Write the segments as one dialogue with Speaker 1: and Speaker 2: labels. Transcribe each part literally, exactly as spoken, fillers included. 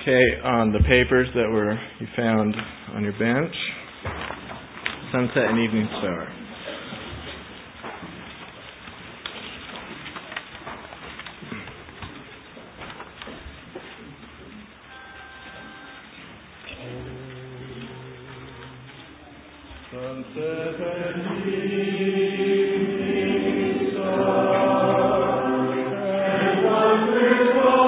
Speaker 1: Okay, on the papers that were you found on your bench, Sunset and Evening Star. Sunset and Evening Star, and wonderful.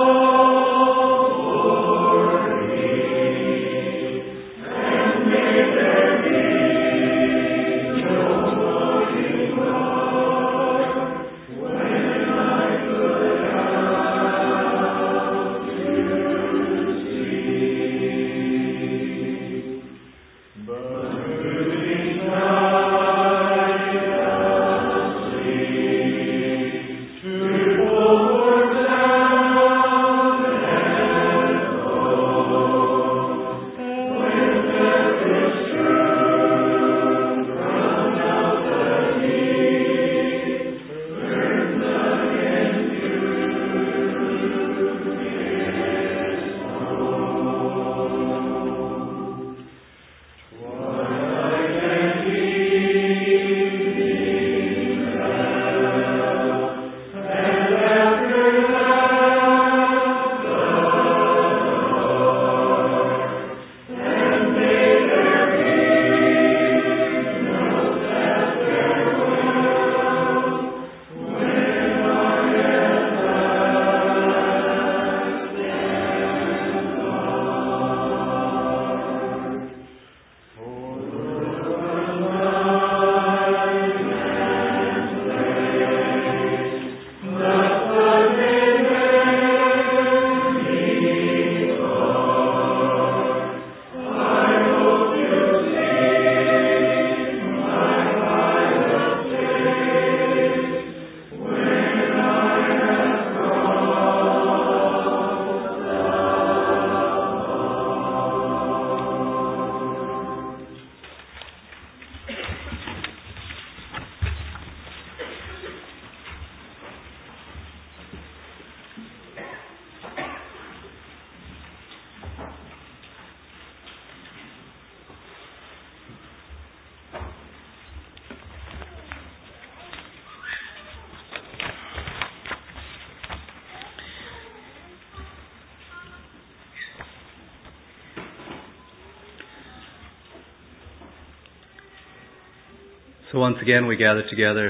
Speaker 2: So once again we gather together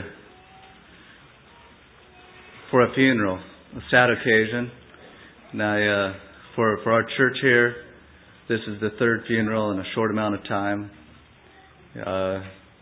Speaker 2: for a funeral, a sad occasion. Now, uh, for for our church here, this is the third funeral in a short amount of time. Uh,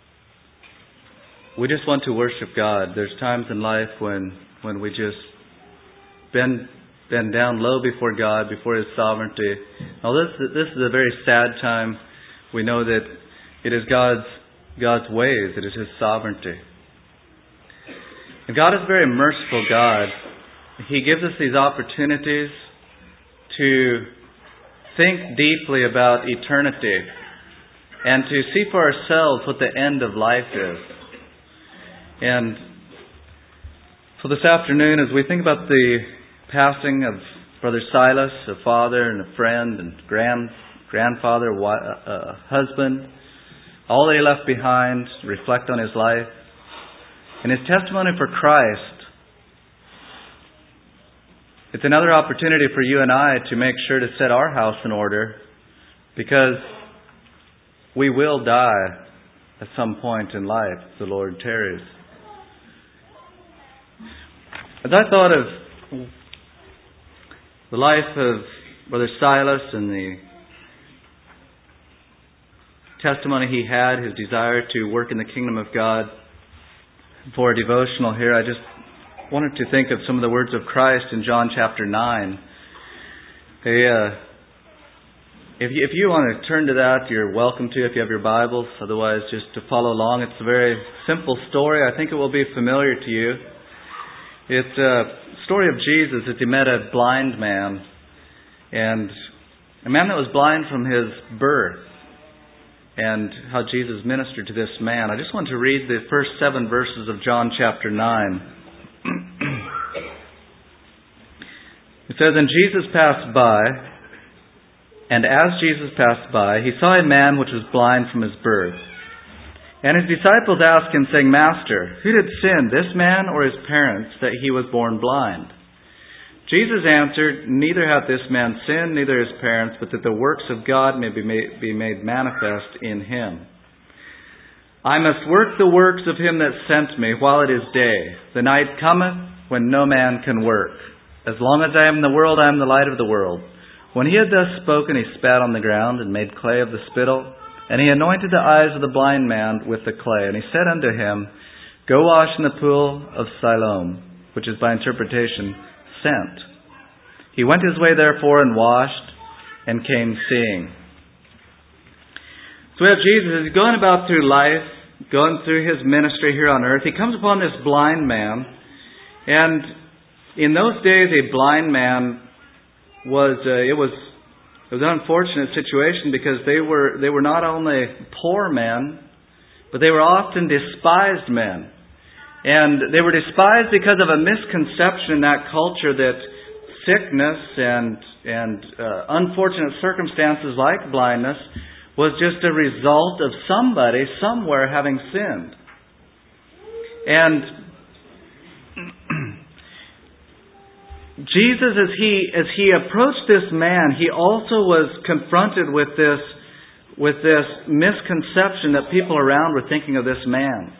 Speaker 2: we just want to worship God. There's times in life when when we just bend bend down low before God, before His sovereignty. Now, this this is a very sad time. We know that it is God's God's ways. It is His sovereignty. And God is a very merciful God. He gives us these opportunities to think deeply about eternity and to see for ourselves what the end of life is. And so this afternoon, as we think about the passing of Brother Silas, a father and a friend and grand grandfather, a husband, all that he left behind, reflect on his life and his testimony for Christ. It's another opportunity for you and I to make sure to set our house in order, because we will die at some point in life if the Lord tarries. As I thought of the life of Brother Silas and the testimony he had, his desire to work in the kingdom of God, for a devotional here, I just wanted to think of some of the words of Christ in John chapter nine. Hey, uh, if you, if you want to turn to that, you're welcome to if you have your Bibles. Otherwise, just to follow along. It's a very simple story. I think it will be familiar to you. It's a story of Jesus that he met a blind man, and a man that was blind from his birth, and how Jesus ministered to this man. I just want to read the first seven verses of John chapter nine. It says, "And Jesus passed by, And as Jesus passed by, he saw a man which was blind from his birth. And his disciples asked him, saying, Master, who did sin, this man or his parents, that he was born blind? Jesus answered, Neither hath this man sinned, neither his parents, but that the works of God may be made, be made manifest in him. I must work the works of him that sent me while it is day. The night cometh when no man can work. As long as I am in the world, I am the light of the world. When he had thus spoken, he spat on the ground and made clay of the spittle, and he anointed the eyes of the blind man with the clay. And he said unto him, Go wash in the pool of Siloam, which is by interpretation, sent. He went his way therefore and washed, and came seeing. So we have Jesus, he's going about through life, going through his ministry here on earth. He comes upon this blind man, and in those days a blind man was uh, it was it was an unfortunate situation, because they were they were not only poor men, but they were often despised men. And they were despised because of a misconception in that culture that sickness and and uh, unfortunate circumstances like blindness was just a result of somebody somewhere having sinned. And Jesus, as he as he approached this man, he also was confronted with this with this misconception that people around were thinking of this man.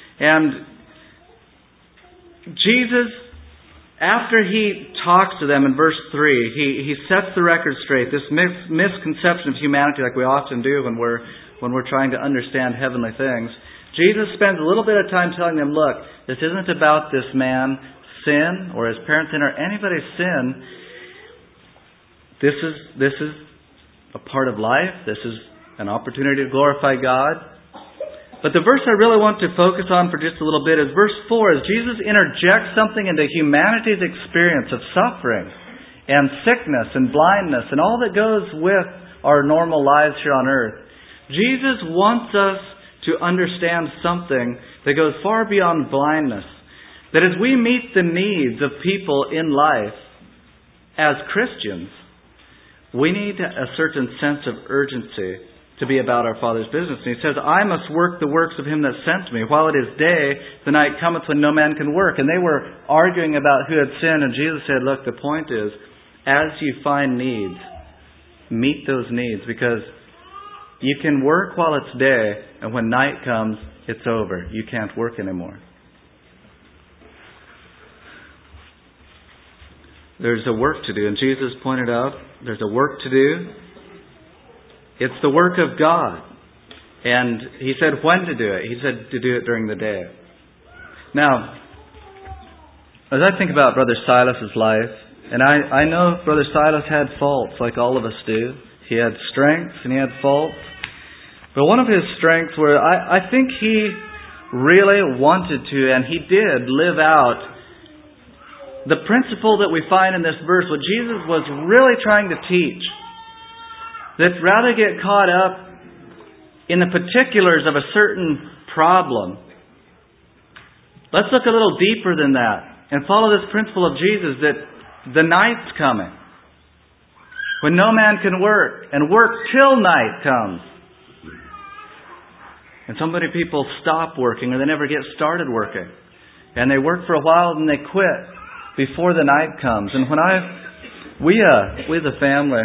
Speaker 2: And Jesus, after he talks to them in verse three, he, he sets the record straight. This mis- misconception of humanity, like we often do when we're when we're trying to understand heavenly things. Jesus spends a little bit of time telling them, look, this isn't about this man sin or his parents' sin or anybody's sin. This is this is a part of life. This is an opportunity to glorify God. But the verse I really want to focus on for just a little bit is verse four, as Jesus interjects something into humanity's experience of suffering and sickness and blindness and all that goes with our normal lives here on earth. Jesus wants us to understand something that goes far beyond blindness. That as we meet the needs of people in life as Christians, we need a certain sense of urgency to be about our Father's business. And he says, I must work the works of him that sent me. While it is day, the night cometh when no man can work. And they were arguing about who had sinned. And Jesus said, look, the point is, as you find needs, meet those needs. Because you can work while it's day, and when night comes, it's over. You can't work anymore. There's a work to do. And Jesus pointed out, there's a work to do. It's the work of God. And he said when to do it. He said to do it during the day. Now, as I think about Brother Silas's life, and I, I know Brother Silas had faults like all of us do. He had strengths and he had faults. But one of his strengths were, I, I think he really wanted to, and he did, live out the principle that we find in this verse, what Jesus was really trying to teach. That rather get caught up in the particulars of a certain problem, let's look a little deeper than that and follow this principle of Jesus, that the night's coming when no man can work, and work till night comes. And so many people stop working, or they never get started working. And they work for a while and they quit before the night comes. And when I, we, uh, we as a family,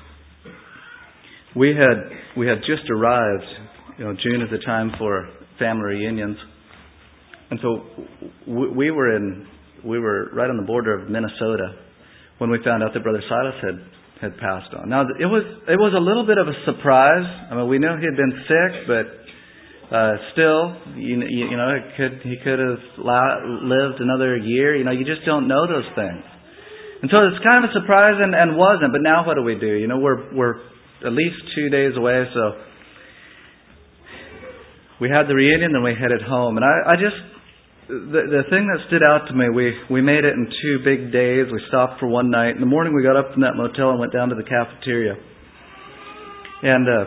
Speaker 2: we had, we had just arrived. You know, June is the time for family reunions, and so we, we were in, we were right on the border of Minnesota when we found out that Brother Silas had, had passed on. Now it was, it was a little bit of a surprise. I mean, we knew he had been sick, but uh, still, you, you know, it could, he could have lived another year. You know, you just don't know those things. And so it's kind of a surprise, and, and wasn't. But now what do we do? You know, we're we're at least two days away, so we had the reunion, then we headed home. And I, I just, the the thing that stood out to me, we, we made it in two big days. We stopped for one night. In the morning we got up from that motel and went down to the cafeteria. And uh,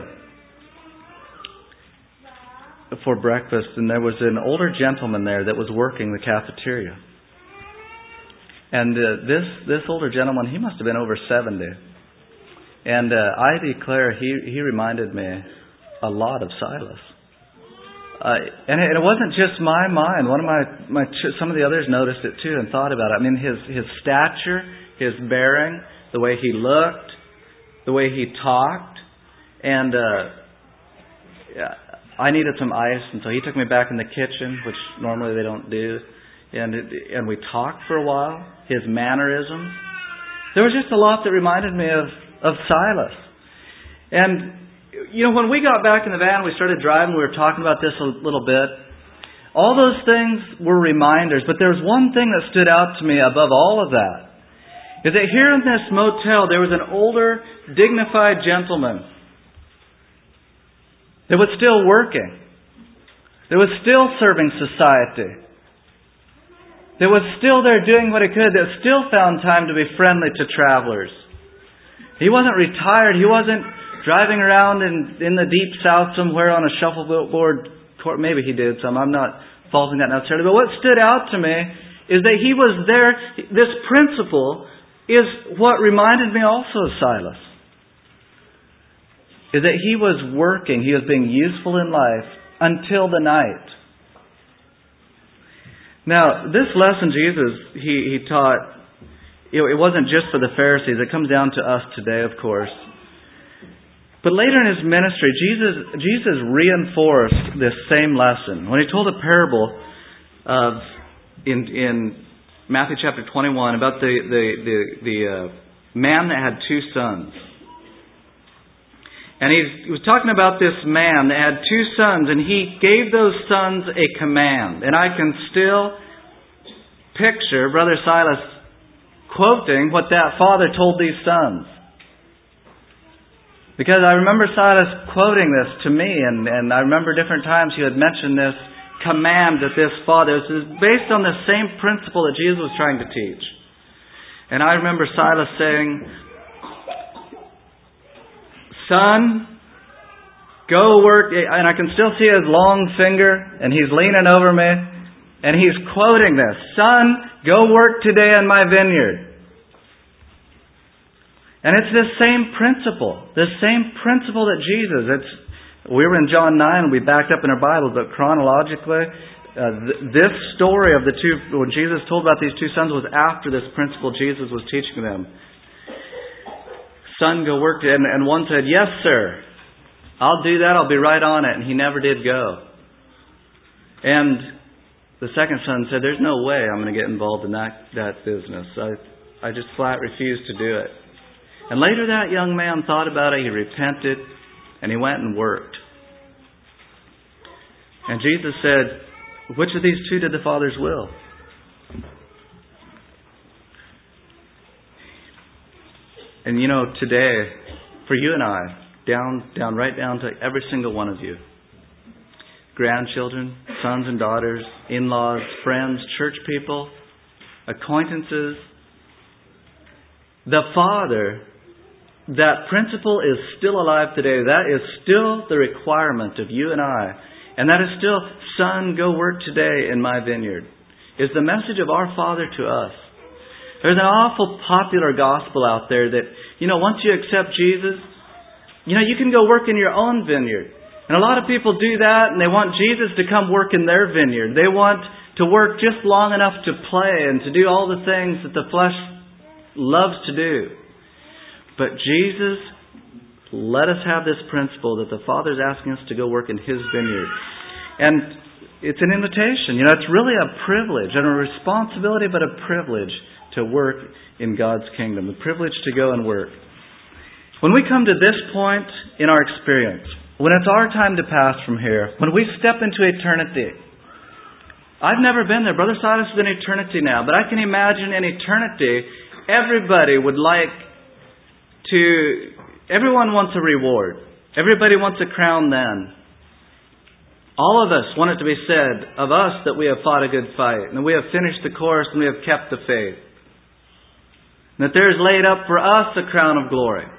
Speaker 2: for breakfast, and there was an older gentleman there that was working the cafeteria. And uh, this this older gentleman, he must have been over seventy. And uh, I declare, he, he reminded me a lot of Silas. Uh, and it, it wasn't just my mind. One of my, my some of the others noticed it too and thought about it. I mean, his his stature, his bearing, the way he looked, the way he talked, and uh, I needed some ice, and so he took me back in the kitchen, which normally they don't do, and it, and we talked for a while. His mannerisms, there was just a lot that reminded me of of Silas, and. You know, when we got back in the van, we started driving, we were talking about this a little bit. All those things were reminders, but there was one thing that stood out to me above all of that. Is that here in this motel, there was an older, dignified gentleman that was still working. That was still serving society. That was still there doing what he could. That still found time to be friendly to travelers. He wasn't retired. He wasn't driving around in, in the deep south somewhere on a shuffleboard court. Maybe he did some. I'm not faulting that necessarily. But what stood out to me is that he was there. This principle is what reminded me also of Silas. Is that he was working. He was being useful in life until the night. Now, this lesson Jesus, he, he taught, it wasn't just for the Pharisees. It comes down to us today, of course. But later in His ministry, Jesus Jesus reinforced this same lesson. When He told a parable of in in Matthew chapter twenty-one about the the the, the uh, man that had two sons, and he, he was talking about this man that had two sons, and he gave those sons a command. And I can still picture Brother Silas quoting what that father told these sons. Because I remember Silas quoting this to me, and, and I remember different times he had mentioned this command that this father, this is based on the same principle that Jesus was trying to teach. And I remember Silas saying, "Son, go work," and I can still see his long finger, and he's leaning over me, and he's quoting this, "Son, go work today in my vineyard." And it's this same principle, this same principle that Jesus, it's, we were in John nine, we backed up in our Bible, but chronologically, uh, th- this story of the two, when Jesus told about these two sons, was after this principle Jesus was teaching them. "Son, go work," and, and one said, "Yes, sir, I'll do that, I'll be right on it," and he never did go. And the second son said, "There's no way I'm going to get involved in that, that business. I, I just flat refuse to do it." And later that young man thought about it, he repented, and he went and worked. And Jesus said, "Which of these two did the Father's will?" And you know, today, for you and I, down, down, right down to every single one of you, grandchildren, sons and daughters, in-laws, friends, church people, acquaintances, the Father, that principle is still alive today. That is still the requirement of you and I. And that is still, "Son, go work today in my vineyard," is the message of our Father to us. There's an awful popular gospel out there that, you know, once you accept Jesus, you know, you can go work in your own vineyard. And a lot of people do that, and they want Jesus to come work in their vineyard. They want to work just long enough to play and to do all the things that the flesh loves to do. But Jesus let us have this principle that the Father's asking us to go work in His vineyard. And it's an invitation. You know, it's really a privilege and a responsibility, but a privilege to work in God's kingdom. The privilege to go and work. When we come to this point in our experience, when it's our time to pass from here, when we step into eternity, I've never been there. Brother Silas is in eternity now, but I can imagine in eternity, everybody would like to, everyone wants a reward. Everybody wants a crown then. All of us want it to be said of us that we have fought a good fight, and we have finished the course, and we have kept the faith. And that there is laid up for us a crown of glory.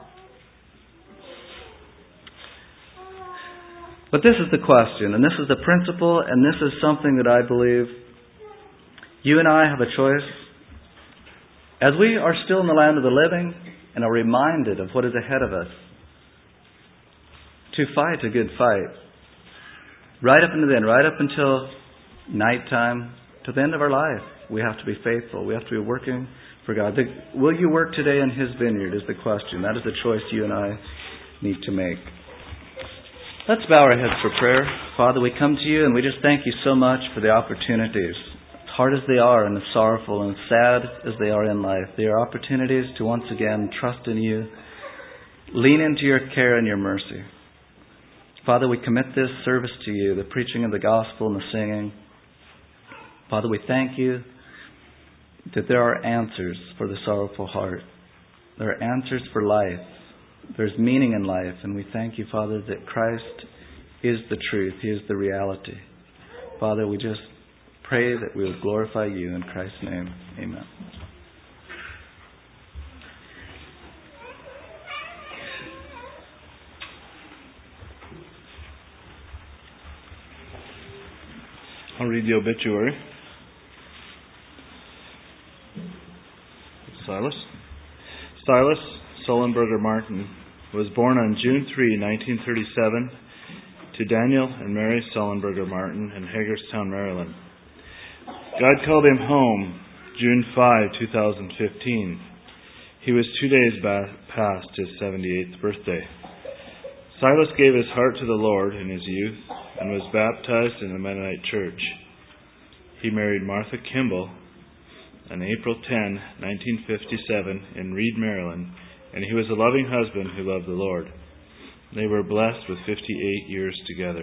Speaker 2: But this is the question, and this is the principle, and this is something that I believe you and I have a choice. As we are still in the land of the living, and are reminded of what is ahead of us. To fight a good fight. Right up until the end, right up until nighttime, to the end of our life, we have to be faithful. We have to be working for God. The, will you work today in His vineyard is the question. That is the choice you and I need to make. Let's bow our heads for prayer. Father, we come to you and we just thank you so much for the opportunities. As hard as they are and as sorrowful and sad as they are in life, they are opportunities to once again trust in you, lean into your care and your mercy. Father, we commit this service to you, the preaching of the gospel and the singing. Father, we thank you that there are answers for the sorrowful heart. There are answers for life. There's meaning in life. And we thank you, Father, that Christ is the truth. He is the reality. Father, we just pray that we will glorify you in Christ's name. Amen.
Speaker 1: I'll read the obituary. Silas. Silas Sullenberger Martin was born on June third, nineteen thirty-seven, to Daniel and Mary Sullenberger Martin in Hagerstown, Maryland. God called him home June fifth, two thousand fifteen. He was two days past his seventy-eighth birthday. Silas gave his heart to the Lord in his youth and was baptized in the Mennonite Church. He married Martha Kimball on April tenth, nineteen fifty-seven in Reed, Maryland, and he was a loving husband who loved the Lord. They were blessed with fifty-eight years together.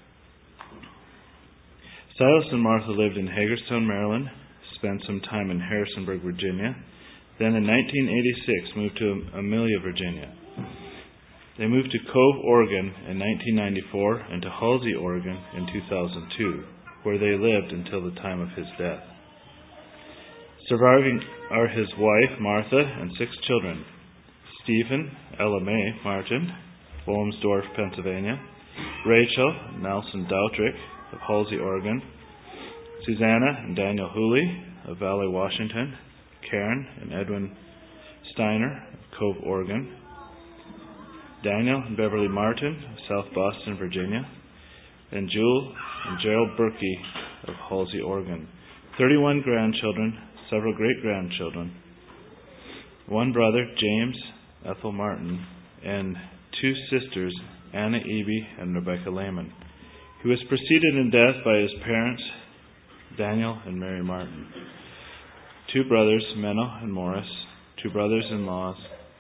Speaker 1: Silas and Martha lived in Hagerstown, Maryland, spent some time in Harrisonburg, Virginia, then in nineteen eighty-six moved to Amelia, Virginia. They moved to Cove, Oregon in nineteen ninety-four and to Halsey, Oregon in two thousand two, where they lived until the time of his death. Surviving are his wife, Martha, and six children. Stephen, Ella Mae Martin, Wilmsdorf, Pennsylvania. Rachel, Nelson Doutrick of Halsey, Oregon. Susanna and Daniel Hooley of Valley, Washington. Karen and Edwin Steiner of Cove, Oregon. Daniel and Beverly Martin of South Boston, Virginia. And Jewel and Gerald Berkey of Halsey, Oregon. thirty-one grandchildren, several great-grandchildren, one brother, James Ethel Martin, and two sisters, Anna Eby and Rebecca Lehman. He was preceded in death by his parents, Daniel and Mary Martin. Two brothers, Menno and Morris, two brothers-in-laws,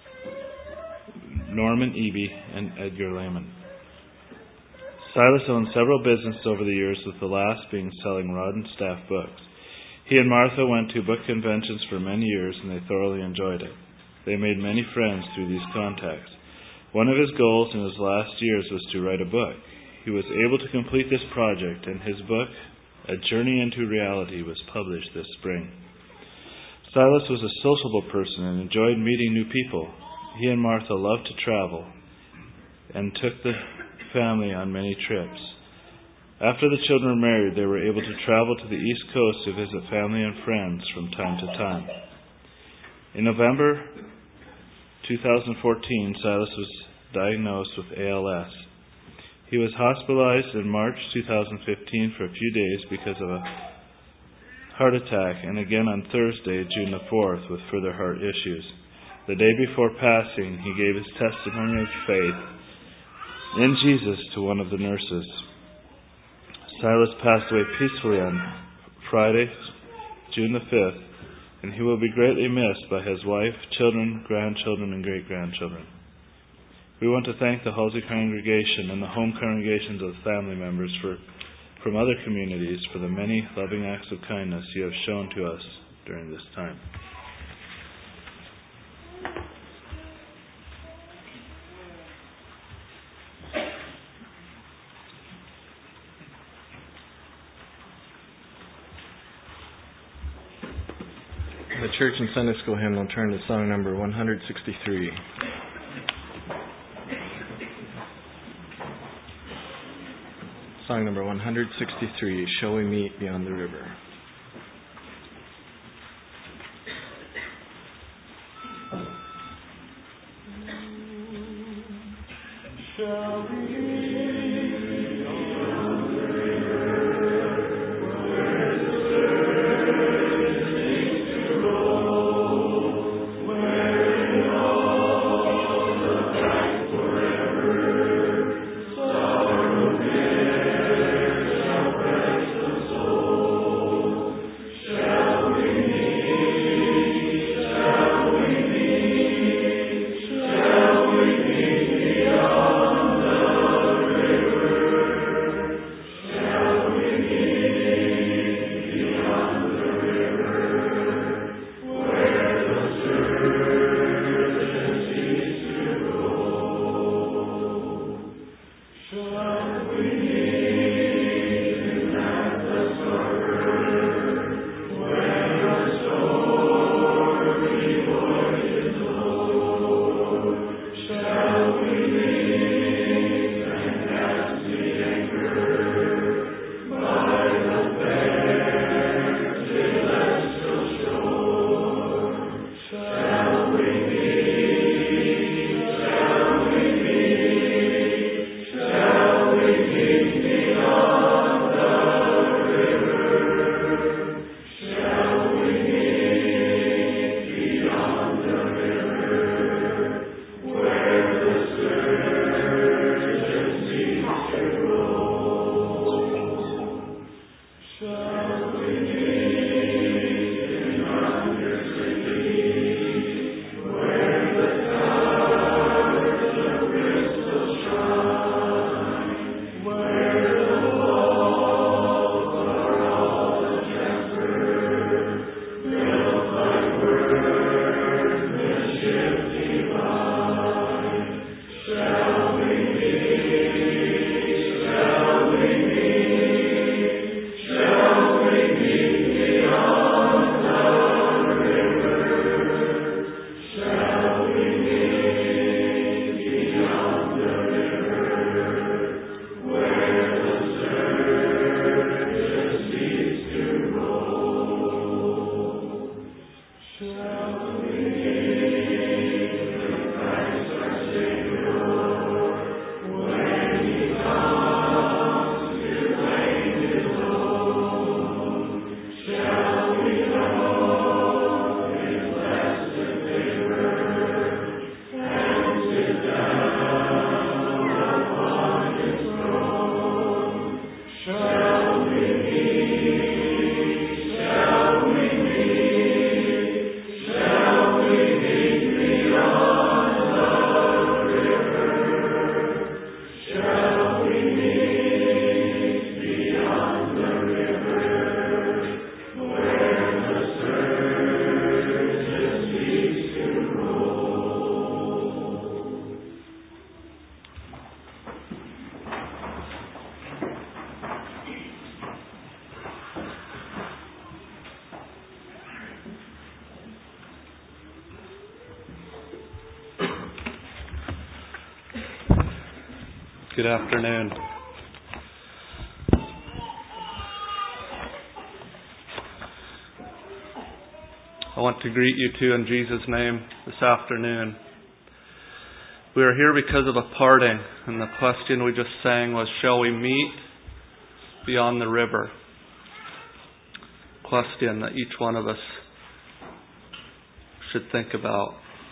Speaker 1: Norman Eby and Edgar Lehman. Silas owned several businesses over the years, with the last being selling Rod and Staff books. He and Martha went to book conventions for many years, and they thoroughly enjoyed it. They made many friends through these contacts. One of his goals in his last years was to write a book. He was able to complete this project, and his book, A Journey into Reality, was published this spring. Silas was a sociable person and enjoyed meeting new people. He and Martha loved to travel and took the family on many trips. After the children were married, they were able to travel to the East Coast to visit family and friends from time to time. In November two thousand fourteen, Silas was diagnosed with A L S. He was hospitalized in March two thousand fifteen for a few days because of a heart attack, and again on Thursday, June the fourth, with further heart issues. The day before passing, he gave his testimony of faith in Jesus to one of the nurses. Silas passed away peacefully on Friday, June the fifth, and he will be greatly missed by his wife, children, grandchildren, and great-grandchildren. We want to thank the Halsey congregation and the home congregations of family members for, from other communities for the many loving acts of kindness you have shown to us during this time. The church and Sunday school hymn will turn to song number one hundred sixty-three. Song number one hundred sixty-three, Shall We Meet Beyond the River.
Speaker 3: Good afternoon. I want to greet you too in Jesus' name this afternoon. We are here because of a parting, and the question we just sang was, shall we meet beyond the river? Question that each one of us should think about.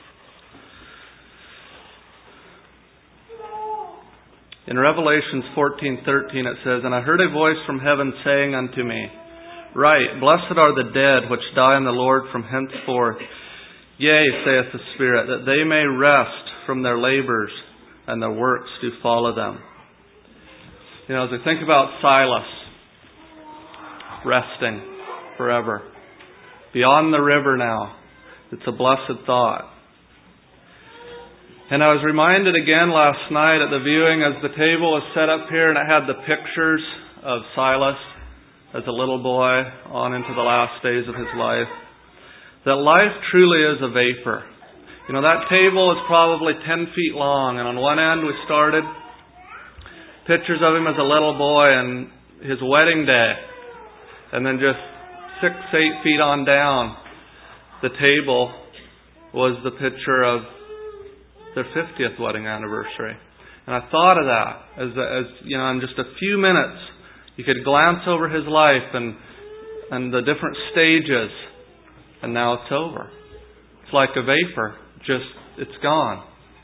Speaker 3: In Revelations fourteen thirteen it says, And I heard a voice from heaven saying unto me, Write, blessed are the dead which die in the Lord from henceforth. Yea, saith the Spirit, that they may rest from their labors, and their works do follow them. You know, as I think about Silas, resting forever, beyond the river now, it's a blessed thought. And I was reminded again last night at the viewing as the table was set up here and it had the pictures of Silas as a little boy on into the last days of his life, that life truly is a vapor. You know, that table is probably ten feet long, and on one end we started pictures of him as a little boy and his wedding day, and then just six, eight feet on down, the table was the picture of their fiftieth wedding anniversary. And I thought of that as, as you know, in just a few minutes, you could glance over his life and and the different stages, and now it's over. It's like a vapor, just it's gone.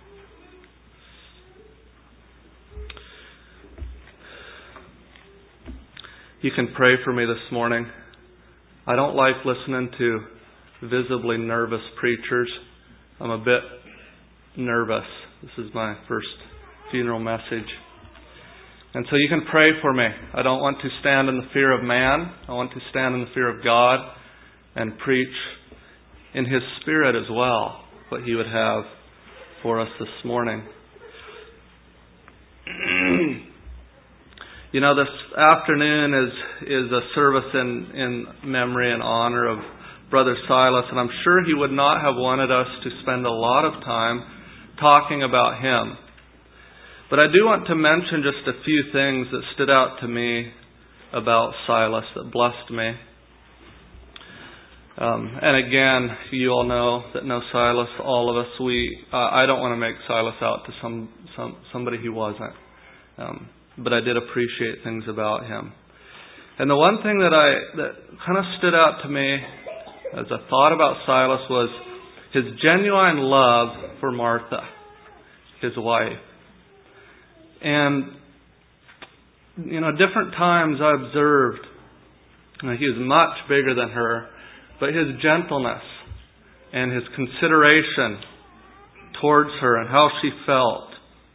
Speaker 3: You can pray for me this morning. I don't like listening to visibly nervous preachers. I'm a bit nervous. This is my first funeral message. And so you can pray for me. I don't want to stand in the fear of man. I want to stand in the fear of God and preach in His Spirit as well what He would have for us this morning. You know, this afternoon is is a service in, in memory and honor of Brother Silas, and I'm sure he would not have wanted us to spend a lot of time talking about him. But I do want to mention just a few things that stood out to me about Silas that blessed me. Um, and again, you all know that know Silas, all of us, we uh, I don't want to make Silas out to some, some somebody he wasn't. Um, but I did appreciate things about him. And the one thing that I that kind of stood out to me as I thought about Silas was his genuine love for Martha, his wife. And, you know, different times I observed, you know, he was much bigger than her, but his gentleness and his consideration towards her and how she felt.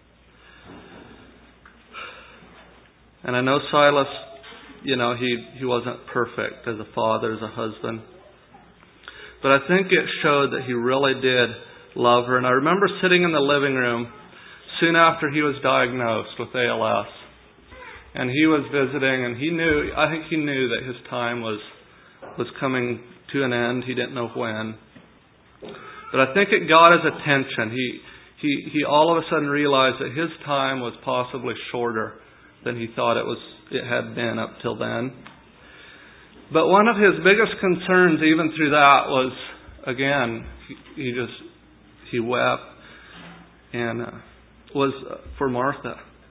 Speaker 3: And I know Silas, you know, he, he wasn't perfect as a father, as a husband. But I think it showed that he really did love her. And I remember sitting in the living room soon after he was diagnosed with A L S. And he was visiting, and he knew, I think he knew that his time was was coming to an end. He didn't know when. But I think it got his attention. He he he all of a sudden realized that his time was possibly shorter than he thought it was it had been up till then. But one of his biggest concerns, even through that, was again he, he just he wept and uh, was for Martha.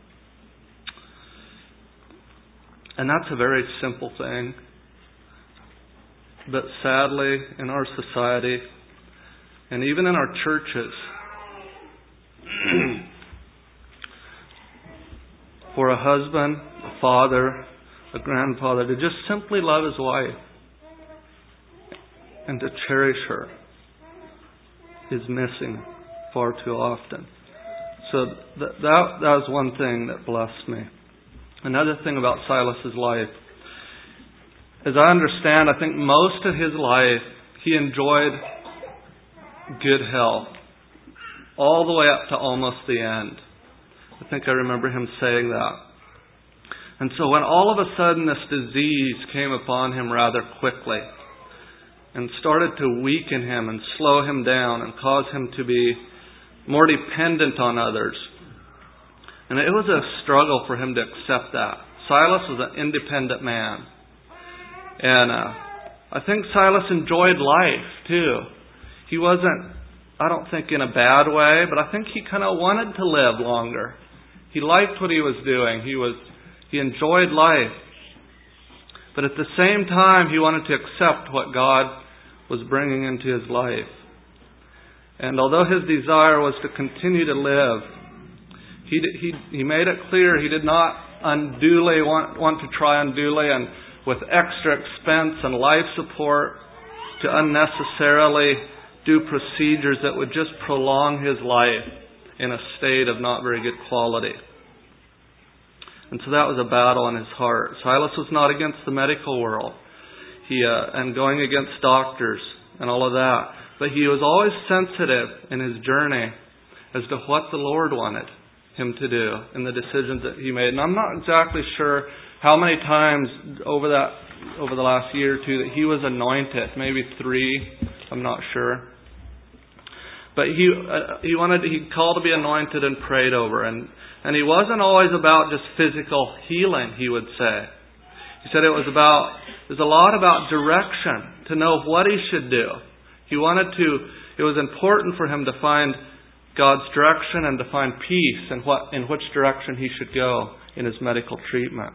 Speaker 3: And that's a very simple thing. But sadly, in our society, and even in our churches, for a husband, a father, a grandfather to just simply love his wife and to cherish her is missing far too often. So that, that, that was one thing that blessed me. Another thing about Silas's life, as I understand, I think most of his life he enjoyed good health all the way up to almost the end. I think I remember him saying that. And so when all of a sudden this disease came upon him rather quickly and started to weaken him and slow him down and cause him to be more dependent on others, and it was a struggle for him to accept that. Silas was an independent man. And uh, I think Silas enjoyed life too. He wasn't, I don't think in a bad way, but I think he kind of wanted to live longer. He liked what he was doing. He was, he enjoyed life. But at the same time, he wanted to accept what God was bringing into his life. And although his desire was to continue to live, He he he made it clear he did not unduly want, want to try unduly and with extra expense and life support to unnecessarily do procedures that would just prolong his life in a state of not very good quality. And so that was a battle in his heart. Silas was not against the medical world, he uh, and going against doctors and all of that, but he was always sensitive in his journey as to what the Lord wanted him to do in the decisions that he made. And I'm not exactly sure how many times over that over the last year or two that he was anointed. Maybe three. I'm not sure. But he uh, he wanted he called to be anointed and prayed over, and and he wasn't always about just physical healing. He would say. He said it was about there's a lot about direction to know what he should do. He wanted to. It was important for him to find God's direction and to find peace in what in which direction he should go in his medical treatment.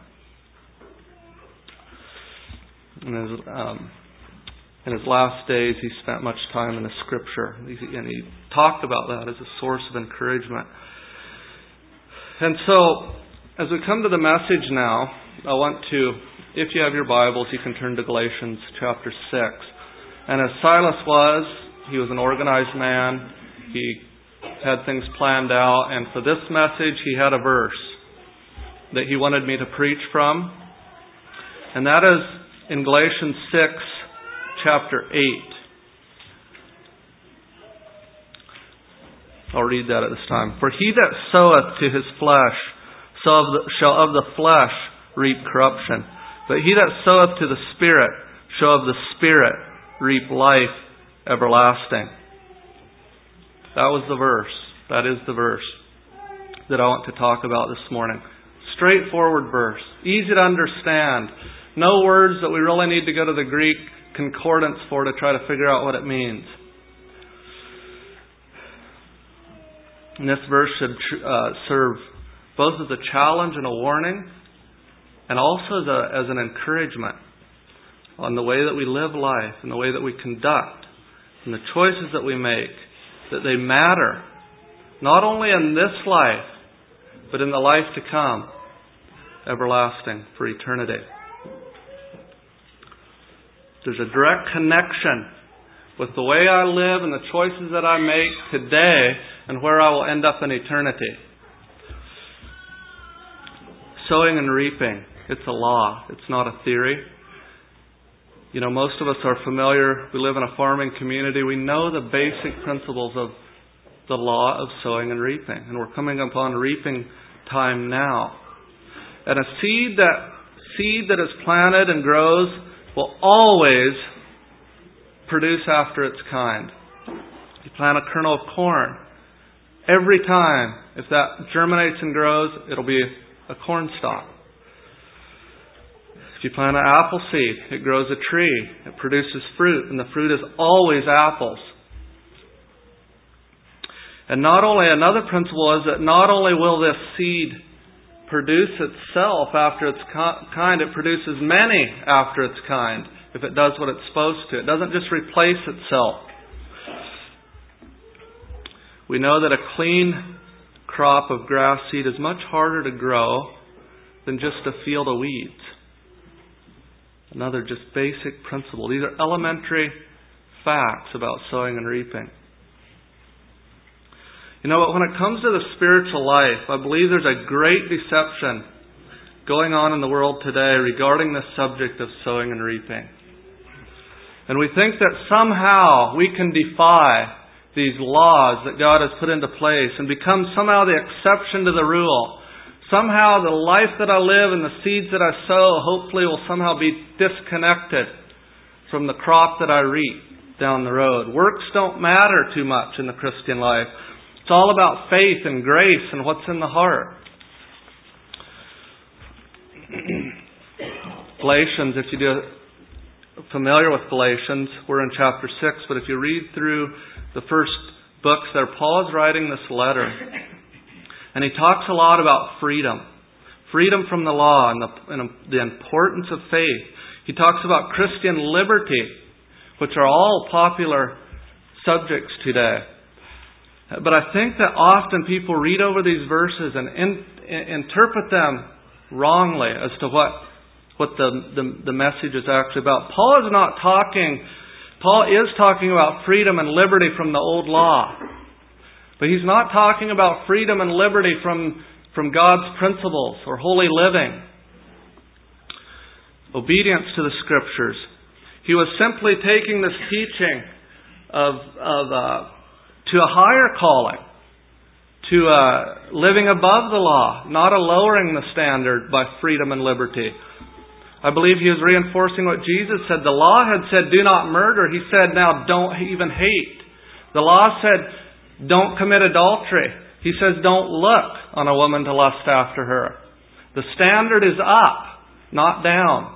Speaker 3: In his, um, in his last days, he spent much time in the Scripture, and he talked about that as a source of encouragement. And so, as we come to the message now, I want to, if you have your Bibles, you can turn to Galatians chapter six. And as Silas was, he was an organized man. He had things planned out. And for this message, he had a verse that he wanted me to preach from. And that is in Galatians six, chapter eight. I'll read that at this time. For he that soweth to his flesh shall of the flesh reap corruption. But he that soweth to the Spirit shall of the Spirit reap life everlasting. That was the verse. That is the verse that I want to talk about this morning. Straightforward verse. Easy to understand. No words that we really need to go to the Greek concordance for to try to figure out what it means. And this verse should uh, serve both as a challenge and a warning, and also as, a, as an encouragement on the way that we live life and the way that we conduct and the choices that we make, that they matter not only in this life, but in the life to come, everlasting, for eternity. There's a direct connection with the way I live and the choices that I make today and where I will end up in eternity. Sowing and reaping, it's a law. It's not a theory. You know, most of us are familiar. We live in a farming community. We know the basic principles of the law of sowing and reaping. And we're coming upon reaping time now. And a seed that seed that is planted and grows will always produce after its kind. You plant a kernel of corn. Every time, if that germinates and grows, it'll be a corn stalk. If you plant an apple seed, it grows a tree. It produces fruit, and the fruit is always apples. And not only, another principle is that not only will this seed produce itself after its kind, it produces many after its kind, if it does what it's supposed to. It doesn't just replace itself. We know that a clean crop of grass seed is much harder to grow than just a field of weeds. Another just basic principle. These are elementary facts about sowing and reaping. You know what? When it comes to the spiritual life, I believe there's a great deception going on in the world today regarding the subject of sowing and reaping. And we think that somehow we can defy these laws that God has put into place and become somehow the exception to the rule. Somehow the life that I live and the seeds that I sow hopefully will somehow be disconnected from the crop that I reap down the road. Works don't matter too much in the Christian life. It's all about faith and grace and what's in the heart. Galatians, if you're familiar with Galatians, we're in chapter six, but if you read through the first books there, Paul is writing this letter. And he talks a lot about freedom. Freedom from the law and the, and the importance of faith. He talks about Christian liberty, which are all popular subjects today. But I think that often people read over these verses and in, in, interpret them wrongly as to what, what the, the, the message is actually about. Paul is not talking, Paul is talking about freedom and liberty from the old law. But he's not talking about freedom and liberty from, from God's principles or holy living. Obedience to the Scriptures. He was simply taking this teaching of, of uh, to a higher calling, to uh, living above the law, not a lowering the standard by freedom and liberty. I believe he was reinforcing what Jesus said. The law had said, do not murder. He said, now don't even hate. The law said, don't commit adultery. He says, don't look on a woman to lust after her. The standard is up, not down.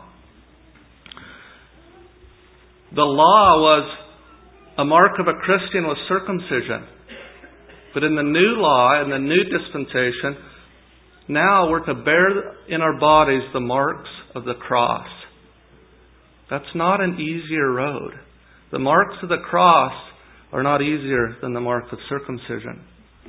Speaker 3: The law was, a mark of a Christian was circumcision. But in the new law, in the new dispensation, now we're to bear in our bodies the marks of the cross. That's not an easier road. The marks of the cross are not easier than the mark of circumcision.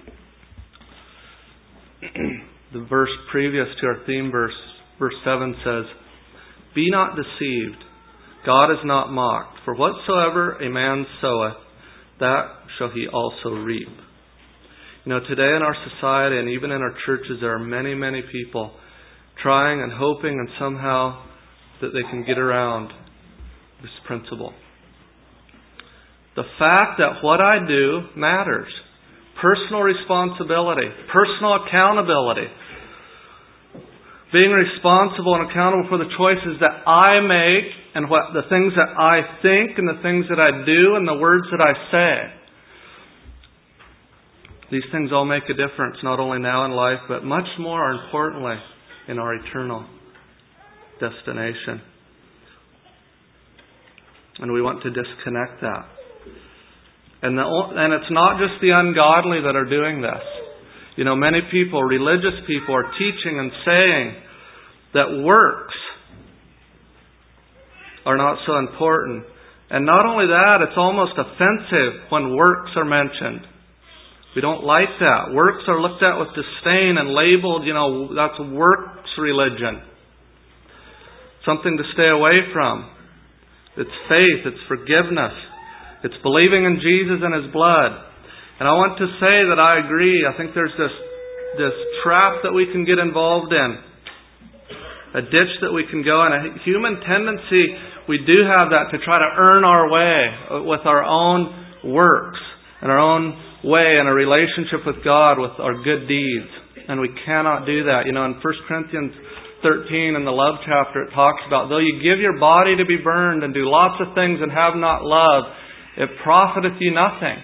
Speaker 3: The verse previous to our theme verse, verse seven says, "Be not deceived, God is not mocked, for whatsoever a man soweth, that shall he also reap." You know, today in our society and even in our churches, there are many, many people trying and hoping and somehow that they can get around this principle. The fact that what I do matters. Personal responsibility, personal accountability. Being responsible and accountable for the choices that I make and what the things that I think and the things that I do and the words that I say. These things all make a difference, not only now in life, but much more importantly in our eternal destination. And we want to disconnect that. And, the, and it's not just the ungodly that are doing this. You know, many people, religious people, are teaching and saying that works are not so important. And not only that, it's almost offensive when works are mentioned. We don't like that. Works are looked at with disdain and labeled, you know, that's works religion. Something to stay away from. It's faith, it's forgiveness. It's believing in Jesus and His blood. And I want to say that I agree. I think there's this this trap that we can get involved in. A ditch that we can go in. A human tendency, we do have that to try to earn our way with our own works and our own way in a relationship with God with our good deeds. And we cannot do that. You know, in First Corinthians thirteen in the love chapter, it talks about, though you give your body to be burned and do lots of things and have not love, it profiteth you nothing.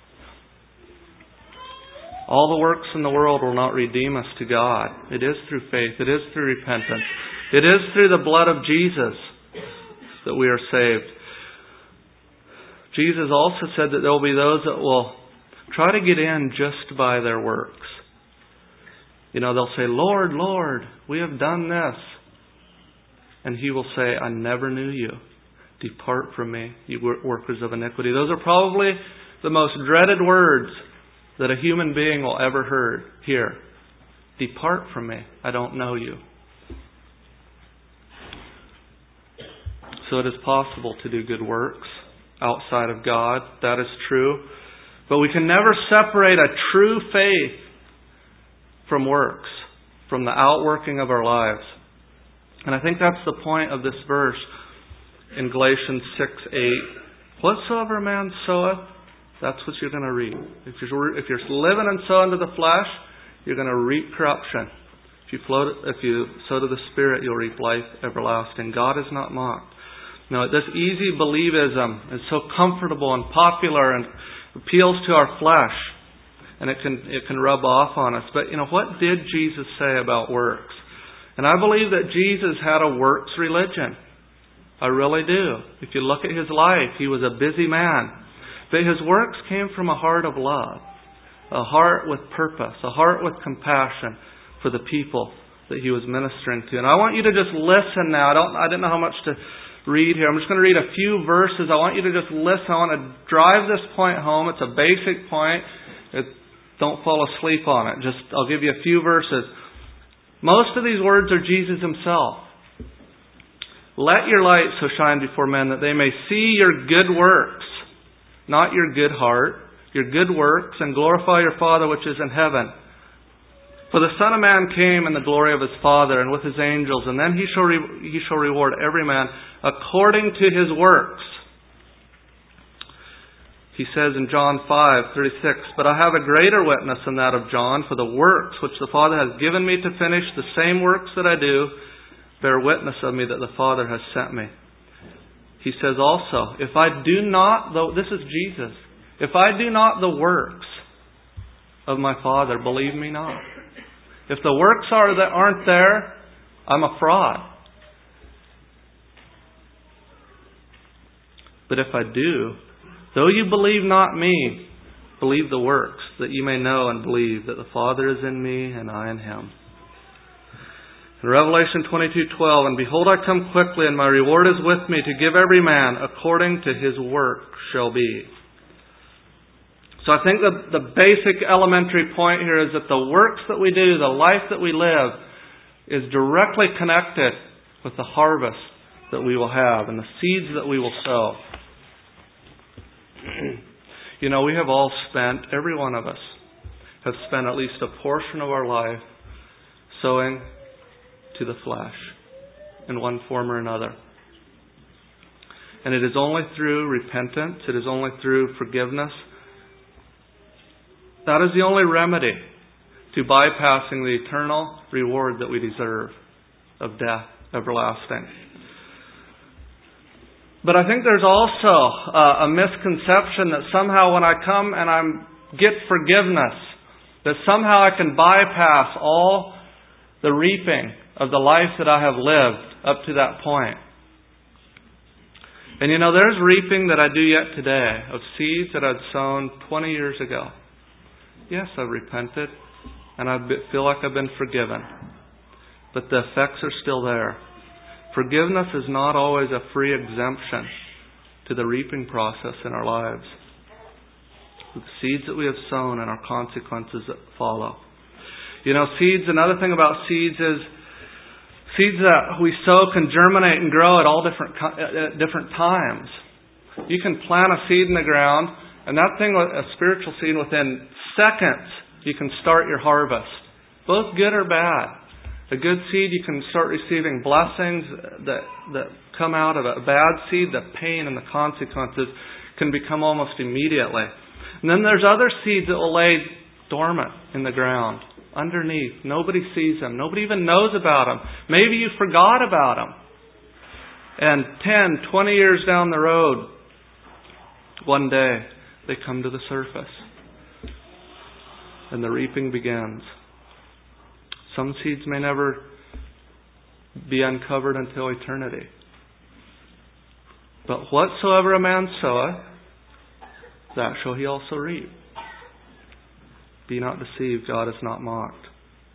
Speaker 3: All the works in the world will not redeem us to God. It is through faith. It is through repentance. It is through the blood of Jesus that we are saved. Jesus also said that there will be those that will try to get in just by their works. You know, they'll say, "Lord, Lord, we have done this." And He will say, "I never knew you. Depart from me, you workers of iniquity." Those are probably the most dreaded words that a human being will ever heard, hear. Depart from me, I don't know you. So it is possible to do good works outside of God. That is true. But we can never separate a true faith from works, from the outworking of our lives. And I think that's the point of this verse in Galatians six eight. Whatsoever a man soweth, that's what you're going to reap. If you're, if you're living and sow unto the flesh, you're going to reap corruption. If you, float, if you sow to the Spirit, you'll reap life everlasting. God is not mocked. Now, this easy believism is so comfortable and popular and appeals to our flesh. And it can it can rub off on us. But, you know, what did Jesus say about works? And I believe that Jesus had a works religion. I really do. If you look at His life, He was a busy man. But His works came from a heart of love. A heart with purpose. A heart with compassion for the people that He was ministering to. And I want you to just listen now. I don't I didn't know how much to read here. I'm just going to read a few verses. I want you to just listen. I want to drive this point home. It's a basic point. It, don't fall asleep on it. Just I'll give you a few verses. Most of these words are Jesus Himself. Let your light so shine before men that they may see your good works, not your good heart, your good works, and glorify your Father which is in heaven. For the Son of Man came in the glory of His Father and with His angels, and then He shall re- He shall reward every man according to his works. He says in John five thirty-six, "But I have a greater witness than that of John, for the works which the Father has given me to finish, the same works that I do, bear witness of me that the Father has sent me." He says also, "If I do not," though this is Jesus, "if I do not the works of my Father, believe me not." If the works are that aren't there, I'm a fraud. But if I do, though you believe not me, believe the works, that you may know and believe that the Father is in me and I in Him. In Revelation twenty-two twelve, and behold, I come quickly, and my reward is with me, to give every man according to his work shall be. So I think the, the basic elementary point here is that the works that we do, the life that we live, is directly connected with the harvest that we will have and the seeds that we will sow. You know, we have all spent, every one of us, have spent at least a portion of our life sowing to the flesh in one form or another. And it is only through repentance, it is only through forgiveness. That is the only remedy to bypassing the eternal reward that we deserve of death everlasting. But I think there's also uh, a misconception that somehow when I come and I get forgiveness, that somehow I can bypass all the reaping of the life that I have lived up to that point. And you know, there's reaping that I do yet today of seeds that I'd sown twenty years ago. Yes, I've repented and I feel like I've been forgiven. But the effects are still there. Forgiveness is not always a free exemption to the reaping process in our lives. The seeds that we have sown and our consequences that follow. You know, seeds, another thing about seeds is seeds that we sow can germinate and grow at all different at different times. You can plant a seed in the ground, and that thing, a spiritual seed, within seconds you can start your harvest. Both good or bad. A good seed, you can start receiving blessings that that come out of it. A bad seed, the pain and the consequences can become almost immediately. And then there's other seeds that will lay dormant in the ground, underneath. Nobody sees them. Nobody even knows about them. Maybe you forgot about them. And ten, twenty years down the road, one day, they come to the surface. And the reaping begins. Some seeds may never be uncovered until eternity. But whatsoever a man soweth, that shall he also reap. Be not deceived, God is not mocked.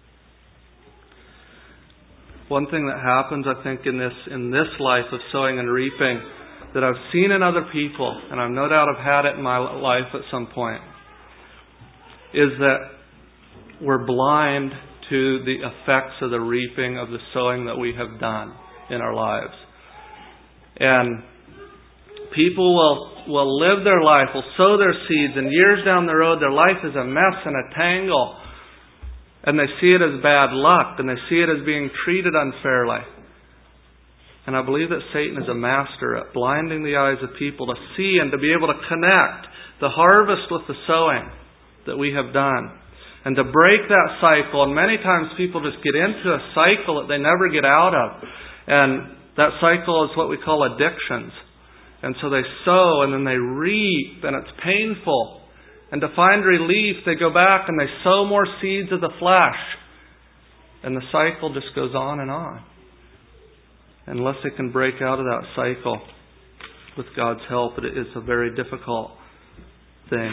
Speaker 3: One thing that happens, I think, in this in this life of sowing and reaping, that I've seen in other people, and I've no doubt have had it in my life at some point, is that we're blind to the effects of the reaping of the sowing that we have done in our lives. And people will will live their life, will sow their seeds, and years down the road their life is a mess and a tangle. And they see it as bad luck, and they see it as being treated unfairly. And I believe that Satan is a master at blinding the eyes of people to see and to be able to connect the harvest with the sowing that we have done. And to break that cycle. And many times people just get into a cycle that they never get out of. And that cycle is what we call addictions. And so they sow and then they reap, and it's painful. And to find relief, they go back and they sow more seeds of the flesh. And the cycle just goes on and on. Unless they can break out of that cycle with God's help, it is a very difficult thing.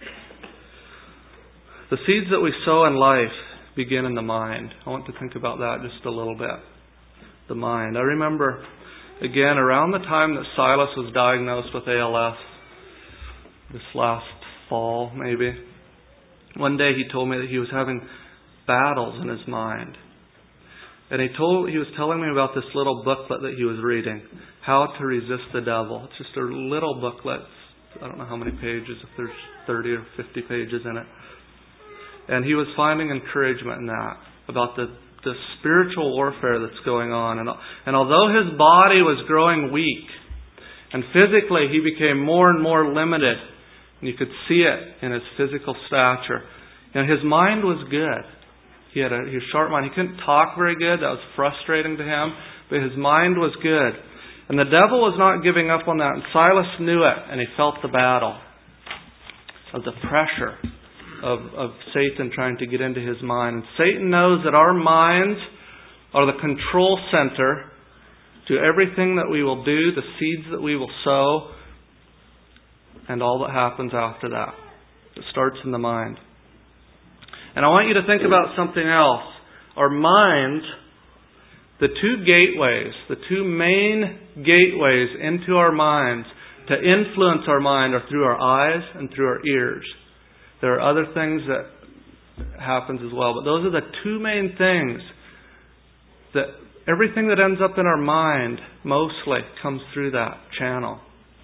Speaker 3: The seeds that we sow in life begin in the mind. I want to think about that just a little bit. The mind. I remember, again, around the time that Silas was diagnosed with A L S, this last fall maybe, one day he told me that he was having battles in his mind. And he told he was telling me about this little booklet that he was reading, How to Resist the Devil. It's just a little booklet. I don't know how many pages, if there's thirty or fifty pages in it. And he was finding encouragement in that, about the, the spiritual warfare that's going on. And, and although his body was growing weak, and physically he became more and more limited, and you could see it in his physical stature, and his mind was good. He had a, he had a sharp mind. He couldn't talk very good. That was frustrating to him. But his mind was good. And the devil was not giving up on that. And Silas knew it, and he felt the battle of the pressure of, of Satan trying to get into his mind. And Satan knows that our minds are the control center to everything that we will do, the seeds that we will sow, and all that happens after that. It starts in the mind. And I want you to think about something else. Our minds, the two gateways, the two main gateways into our minds to influence our mind are through our eyes and through our ears. There are other things that happens as well, but those are the two main things that everything that ends up in our mind mostly comes through that channel.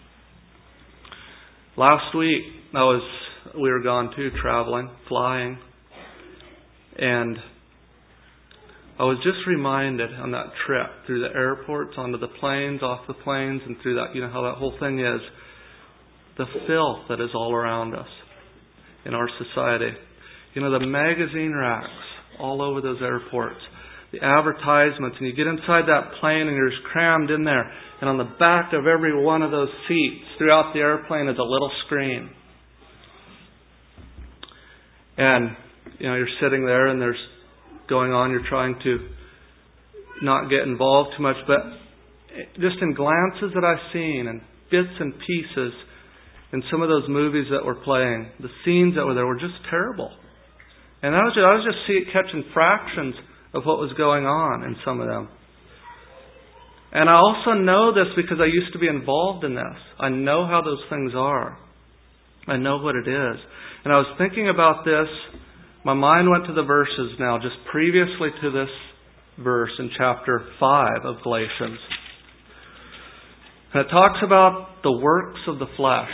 Speaker 3: Last week, I was we were gone too, traveling, flying, and I was just reminded on that trip through the airports, onto the planes, off the planes, and through that, you know how that whole thing is, the filth that is all around us in our society. You know, the magazine racks all over those airports, the advertisements, and you get inside that plane and you're just crammed in there. And on the back of every one of those seats throughout the airplane is a little screen. And, you know, you're sitting there and there's going on, you're trying to not get involved too much, but just in glances that I've seen and bits and pieces in some of those movies that were playing, the scenes that were there were just terrible. And I was just, I was just see, catching fractions of what was going on in some of them. And I also know this because I used to be involved in this. I know how those things are. I know what it is. And I was thinking about this. My mind went to the verses now, just previously to this verse in chapter five of Galatians. And it talks about the works of the flesh.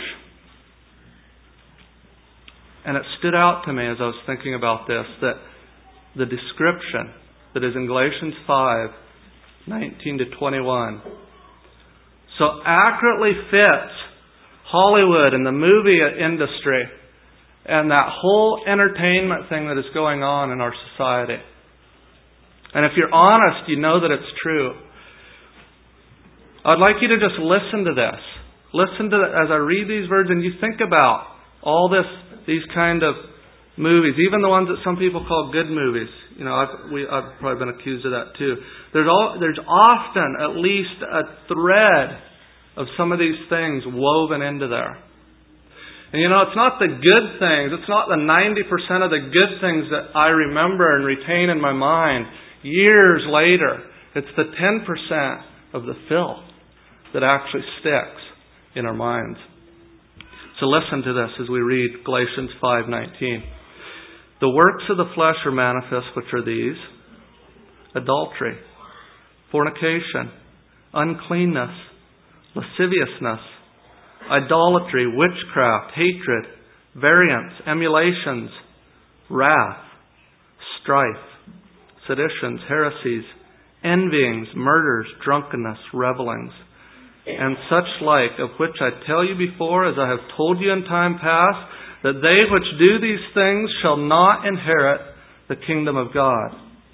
Speaker 3: And it stood out to me as I was thinking about this, that the description that is in Galatians five, nineteen to twenty-one, so accurately fits Hollywood and the movie industry and that whole entertainment thing that is going on in our society. And if you're honest, you know that it's true. I'd like you to just listen to this. Listen to as I read these words, and you think about all this, these kind of movies, even the ones that some people call good movies. You know, I've, we, I've probably been accused of that too. There's all, there's often at least a thread of some of these things woven into there. And you know, it's not the good things, it's not the ninety percent of the good things that I remember and retain in my mind years later. It's the ten percent of the filth that actually sticks in our minds. So listen to this as we read Galatians five nineteen. The works of the flesh are manifest, which are these: adultery, fornication, uncleanness, lasciviousness, idolatry, witchcraft, hatred, variance, emulations, wrath, strife, seditions, heresies, envyings, murders, drunkenness, revellings, and such like, of which I tell you before, as I have told you in time past, that they which do these things shall not inherit the kingdom of God.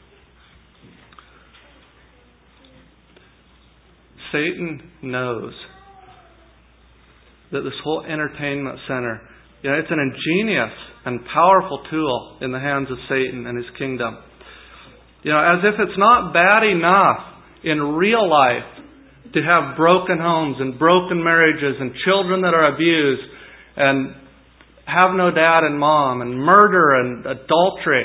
Speaker 3: Satan knows that this whole entertainment center, you know, it's an ingenious and powerful tool in the hands of Satan and his kingdom. You know, as if it's not bad enough in real life to have broken homes and broken marriages and children that are abused and have no dad and mom and murder and adultery.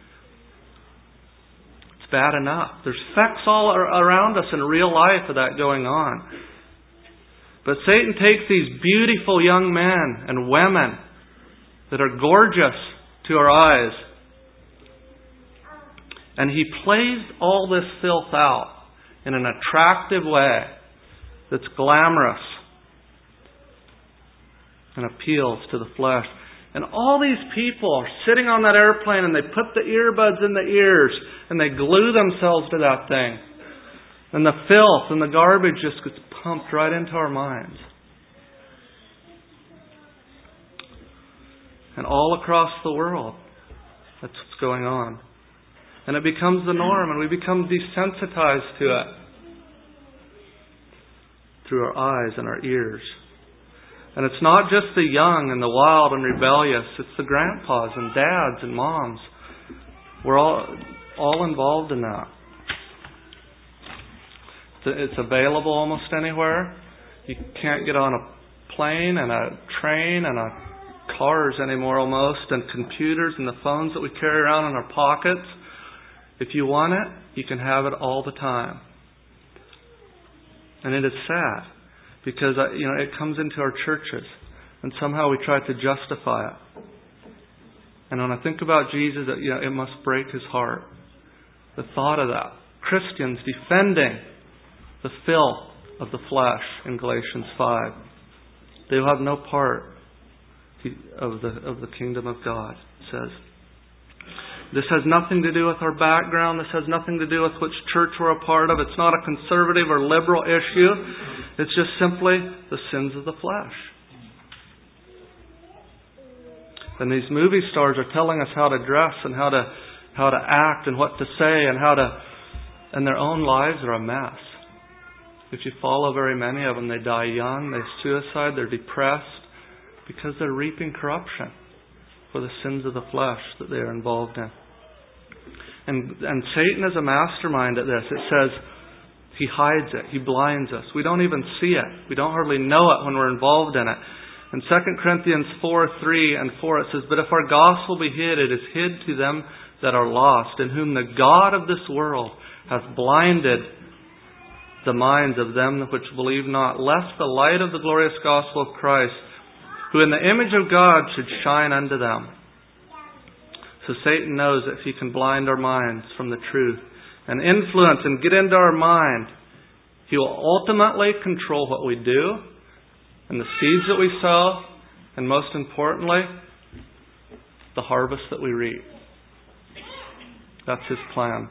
Speaker 3: It's bad enough. There's effects all around us in real life of that going on. But Satan takes these beautiful young men and women that are gorgeous to our eyes, and he plays all this filth out in an attractive way that's glamorous and appeals to the flesh. And all these people are sitting on that airplane and they put the earbuds in the ears and they glue themselves to that thing. And the filth and the garbage just gets pumped right into our minds. And all across the world, that's what's going on. And it becomes the norm and we become desensitized to it through our eyes and our ears. And it's not just the young and the wild and rebellious. It's the grandpas and dads and moms. We're all all involved in that. It's available almost anywhere. You can't get on a plane and a train and a cars anymore almost, and computers and the phones that we carry around in our pockets. If you want it, you can have it all the time. And it is sad because you know it comes into our churches and somehow we try to justify it. And when I think about Jesus, you know, it must break his heart. The thought of that. Christians defending the filth of the flesh in Galatians five. They will have no part of the of the kingdom of God, it says. This has nothing to do with our background. This has nothing to do with which church we're a part of. It's not a conservative or liberal issue. It's just simply the sins of the flesh. And these movie stars are telling us how to dress and how to how to act and what to say and how to, and their own lives are a mess. If you follow very many of them, they die young, they suicide, they're depressed because they're reaping corruption for the sins of the flesh that they are involved in. And and Satan is a mastermind at this. It says he hides it, he blinds us. We don't even see it. We don't hardly know it when we're involved in it. In Second Corinthians four, three and four it says, "But if our gospel be hid, it is hid to them that are lost, in whom the God of this world hath blinded the minds of them which believe not, lest the light of the glorious gospel of Christ, who in the image of God should shine unto them." So Satan knows that if he can blind our minds from the truth and influence and get into our mind, he will ultimately control what we do and the seeds that we sow, and most importantly, the harvest that we reap. That's his plan.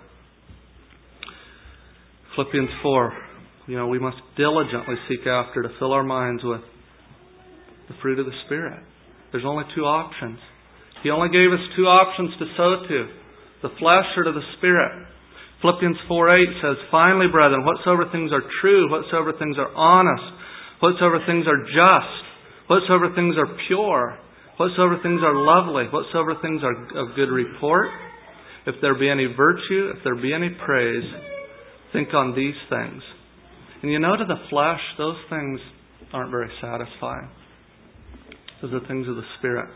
Speaker 3: Philippians four, you know, we must diligently seek after to fill our minds with the fruit of the Spirit. There's only two options. He only gave us two options to sow to, the flesh or to the Spirit. Philippians four eight says, "Finally, brethren, whatsoever things are true, whatsoever things are honest, whatsoever things are just, whatsoever things are pure, whatsoever things are lovely, whatsoever things are of good report, if there be any virtue, if there be any praise, think on these things." And you know, to the flesh, those things aren't very satisfying. Those are things of the Spirit.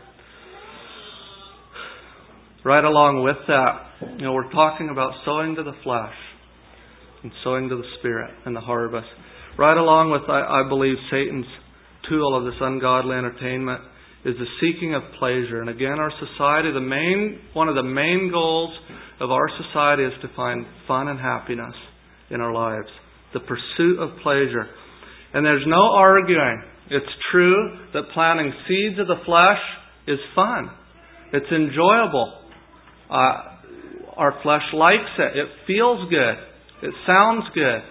Speaker 3: Right along with that, you know, we're talking about sowing to the flesh and sowing to the Spirit and the harvest. Right along with, I, I believe, Satan's tool of this ungodly entertainment is the seeking of pleasure. And again, our society, the main one of the main goals of our society is to find fun and happiness in our lives. The pursuit of pleasure. And there's no arguing. It's true that planting seeds of the flesh is fun. It's enjoyable. Uh, our flesh likes it. It feels good. It sounds good.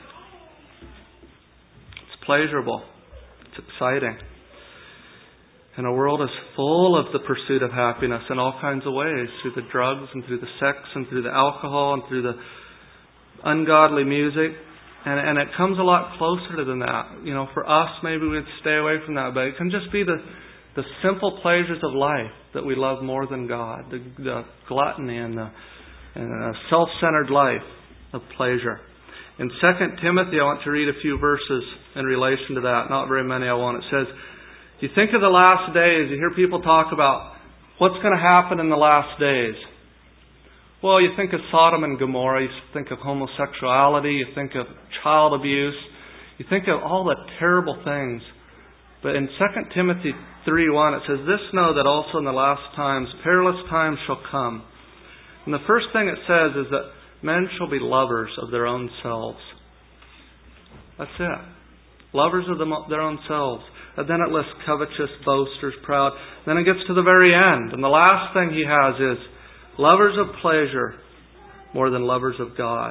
Speaker 3: It's pleasurable. It's exciting. And our world is full of the pursuit of happiness in all kinds of ways, through the drugs and through the sex and through the alcohol and through the ungodly music. And, and it comes a lot closer than that. You know, for us, maybe we'd stay away from that, but it can just be the the simple pleasures of life that we love more than God. The, the gluttony and the and a self-centered life of pleasure. In Second Timothy, I want to read a few verses in relation to that. Not very many I want. It says, you think of the last days, you hear people talk about what's going to happen in the last days. Well, you think of Sodom and Gomorrah, you think of homosexuality, you think of child abuse, you think of all the terrible things. But in Second Timothy three one, it says, "This know that also in the last times perilous times shall come." And the first thing it says is that men shall be lovers of their own selves. That's it. Lovers of them, their own selves. And then it lists covetous, boasters, proud. Then it gets to the very end. And the last thing he has is lovers of pleasure more than lovers of God.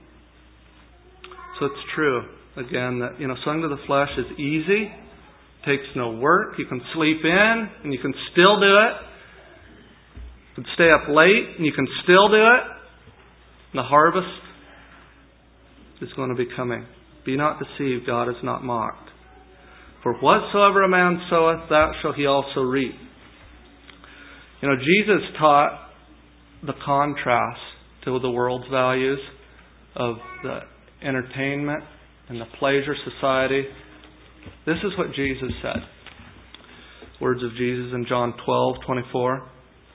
Speaker 3: So it's true, again, that, you know, sowing to the flesh is easy. Takes no work. You can sleep in and you can still do it. You can stay up late and you can still do it. And the harvest is going to be coming. Be not deceived, God is not mocked. For whatsoever a man soweth, that shall he also reap. You know, Jesus taught the contrast to the world's values of the entertainment and the pleasure society. This is what Jesus said. Words of Jesus in John twelve twenty-four.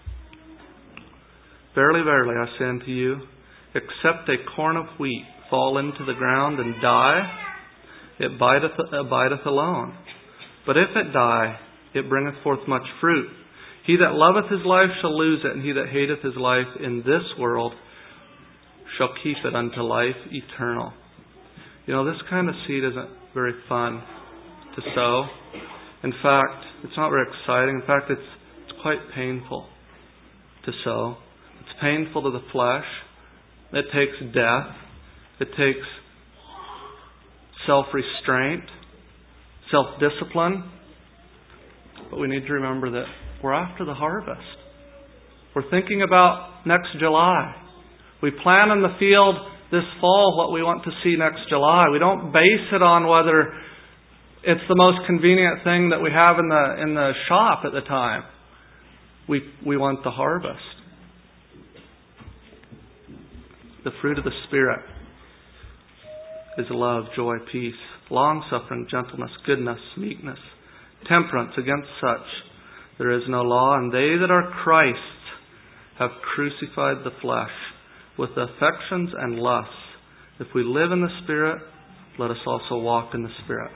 Speaker 3: Verily, verily, I say unto you, except a corn of wheat fall into the ground and die, it abideth, abideth alone. But if it die, it bringeth forth much fruit. He that loveth his life shall lose it, and he that hateth his life in this world shall keep it unto life eternal. You know, this kind of seed isn't very fun to sow. In fact, it's not very exciting. In fact, it's, it's quite painful to sow. It's painful to the flesh. It takes death. It takes self-restraint, self-discipline. But we need to remember that we're after the harvest. We're thinking about next July. We plan in the field this fall what we want to see next July. We don't base it on whether it's the most convenient thing that we have in the in the shop at the time. We we want the harvest. The fruit of the Spirit is love, joy, peace, long-suffering, gentleness, goodness, meekness, temperance. Against such there is no law. And they that are Christ's have crucified the flesh with affections and lusts. If we live in the Spirit, let us also walk in the Spirit.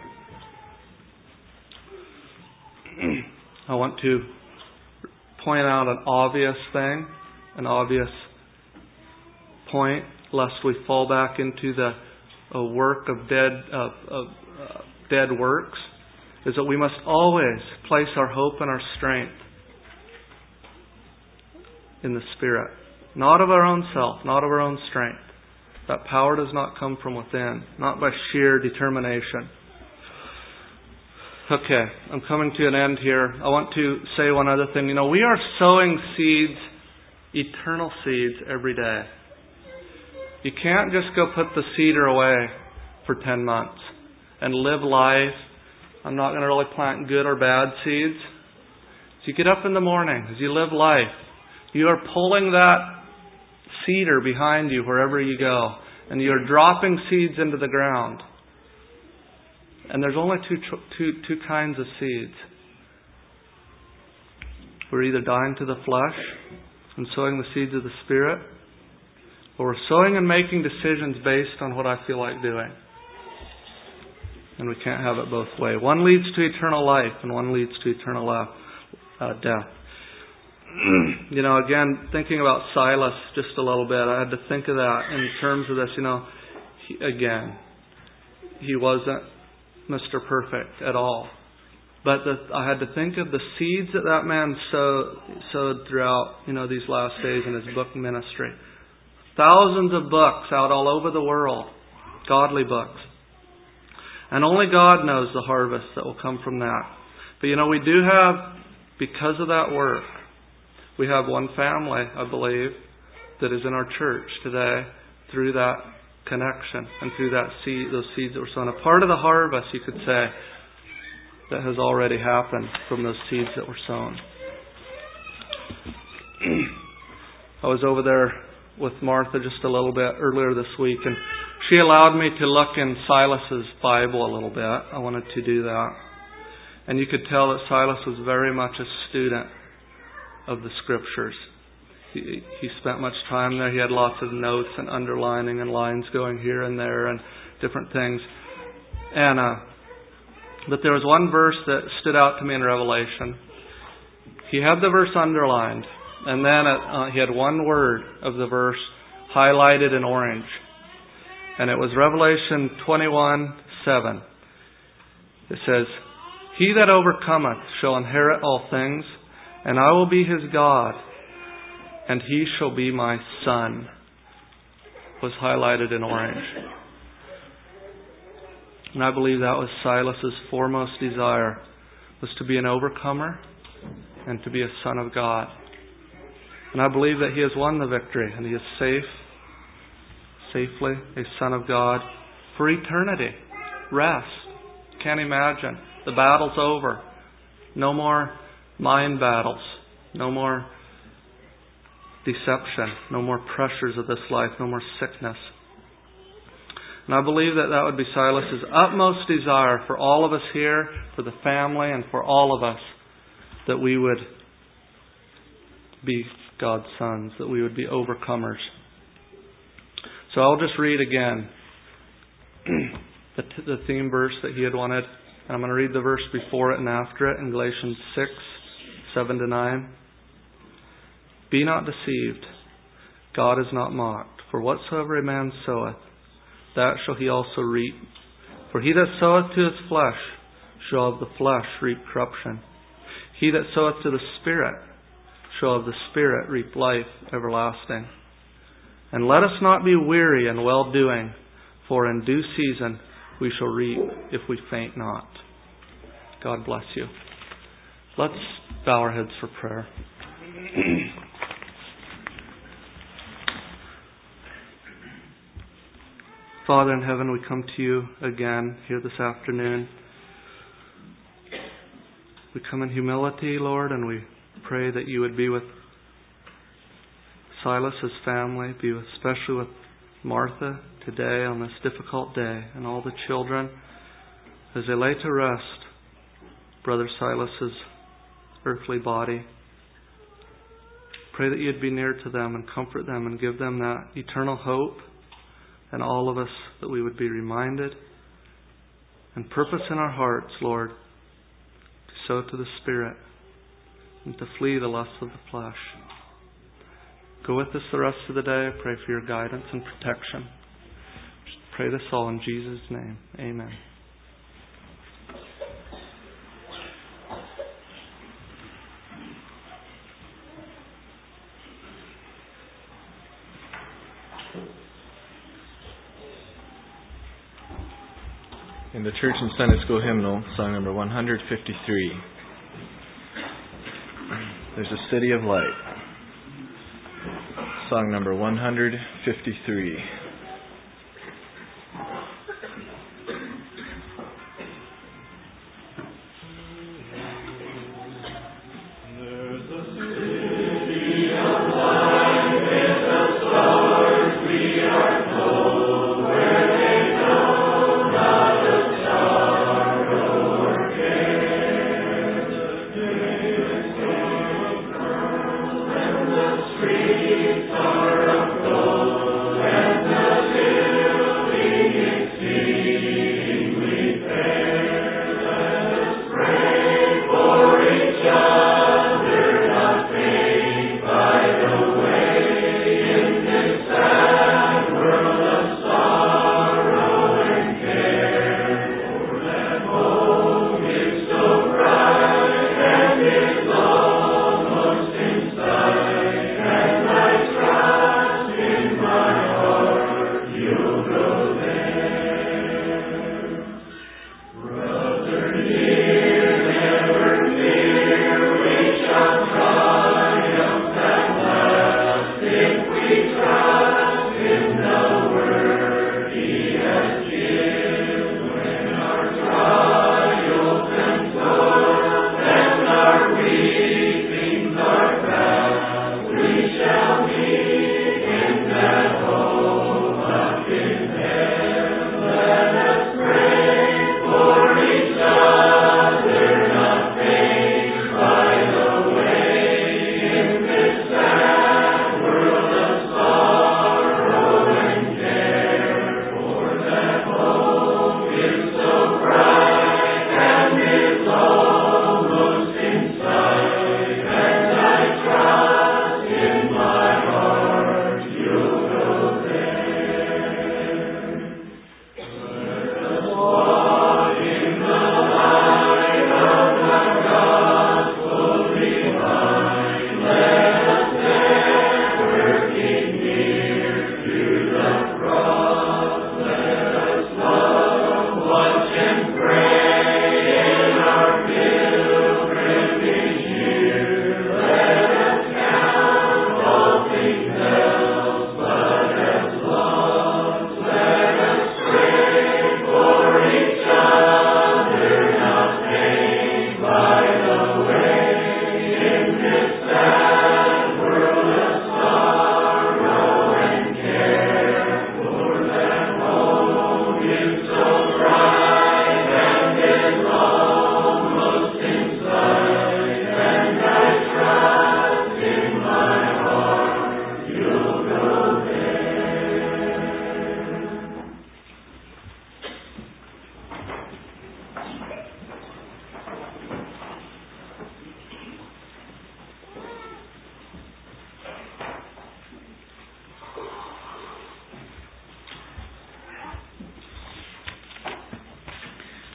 Speaker 3: I want to point out an obvious thing, an obvious point, lest we fall back into the a work of dead of, of uh, dead works, is that we must always place our hope and our strength in the Spirit. Not of our own self, not of our own strength. That power does not come from within, not by sheer determination. Okay, I'm coming to an end here. I want to say one other thing. You know, we are sowing seeds, eternal seeds, every day. You can't just go put the seeder away for ten months and live life. I'm not going to really plant good or bad seeds. As you get up in the morning, as you live life, you are pulling that cedar behind you wherever you go. And you're dropping seeds into the ground. And there's only two, two, two kinds of seeds. We're either dying to the flesh and sowing the seeds of the Spirit, or we're sowing and making decisions based on what I feel like doing. And we can't have it both ways. One leads to eternal life and one leads to eternal uh, death. You know, again, thinking about Silas just a little bit, I had to think of that in terms of this. You know, he, again, he wasn't Mister Perfect at all. But the, I had to think of the seeds that that man sowed, sowed throughout, you know, these last days in his book ministry. Thousands of books out all over the world, godly books. And only God knows the harvest that will come from that. But you know, we do have, because of that work, we have one family, I believe, that is in our church today through that connection and through that seed, those seeds that were sown. A part of the harvest, you could say, that has already happened from those seeds that were sown. I was over there with Martha just a little bit earlier this week, and she allowed me to look in Silas's Bible a little bit. I wanted to do that. And you could tell that Silas was very much a student of the Scriptures. He, he spent much time there. He had lots of notes and underlining and lines going here and there and different things. And uh, but there was one verse that stood out to me in Revelation. He had the verse underlined, and then uh, he had one word of the verse highlighted in orange. And it was Revelation twenty-one seven. It says, "He that overcometh shall inherit all things, and I will be his God, and he shall be my son," was highlighted in orange. And I believe that was Silas's foremost desire, was to be an overcomer and to be a son of God. And I believe that he has won the victory, and he is safe, safely a son of God for eternity. Rest. Can't imagine. The battle's over. No more mind battles. No more deception. No more pressures of this life. No more sickness. And I believe that that would be Silas's utmost desire for all of us here, for the family, and for all of us, that we would be God's sons, that we would be overcomers. So I'll just read again the, t- the theme verse that he had wanted. And I'm going to read the verse before it and after it in Galatians six, seven to nine. Be not deceived. God is not mocked. For whatsoever a man soweth, that shall he also reap. For he that soweth to his flesh shall of the flesh reap corruption. He that soweth to the Spirit shall of the Spirit reap life everlasting. And let us not be weary in well-doing, for in due season we shall reap if we faint not. God bless you. Let's bow our heads for prayer. Father in heaven, we come to you again here this afternoon. We come in humility, Lord, and we pray that you would be with Silas's family, be with, especially with Martha today on this difficult day, and all the children as they lay to rest Brother Silas's earthly body. Pray that you'd be near to them and comfort them and give them that eternal hope, and all of us that we would be reminded and purpose in our hearts, Lord, to sow to the Spirit and to flee the lusts of the flesh. Go with us the rest of the day. I pray for your guidance and protection. Just pray this all in Jesus' name. Amen.
Speaker 1: In the Church and Sunday School hymnal, song number one hundred fifty-three. There's a City of Light. Song number one hundred fifty-three.
Speaker 4: Streets are of gold, and the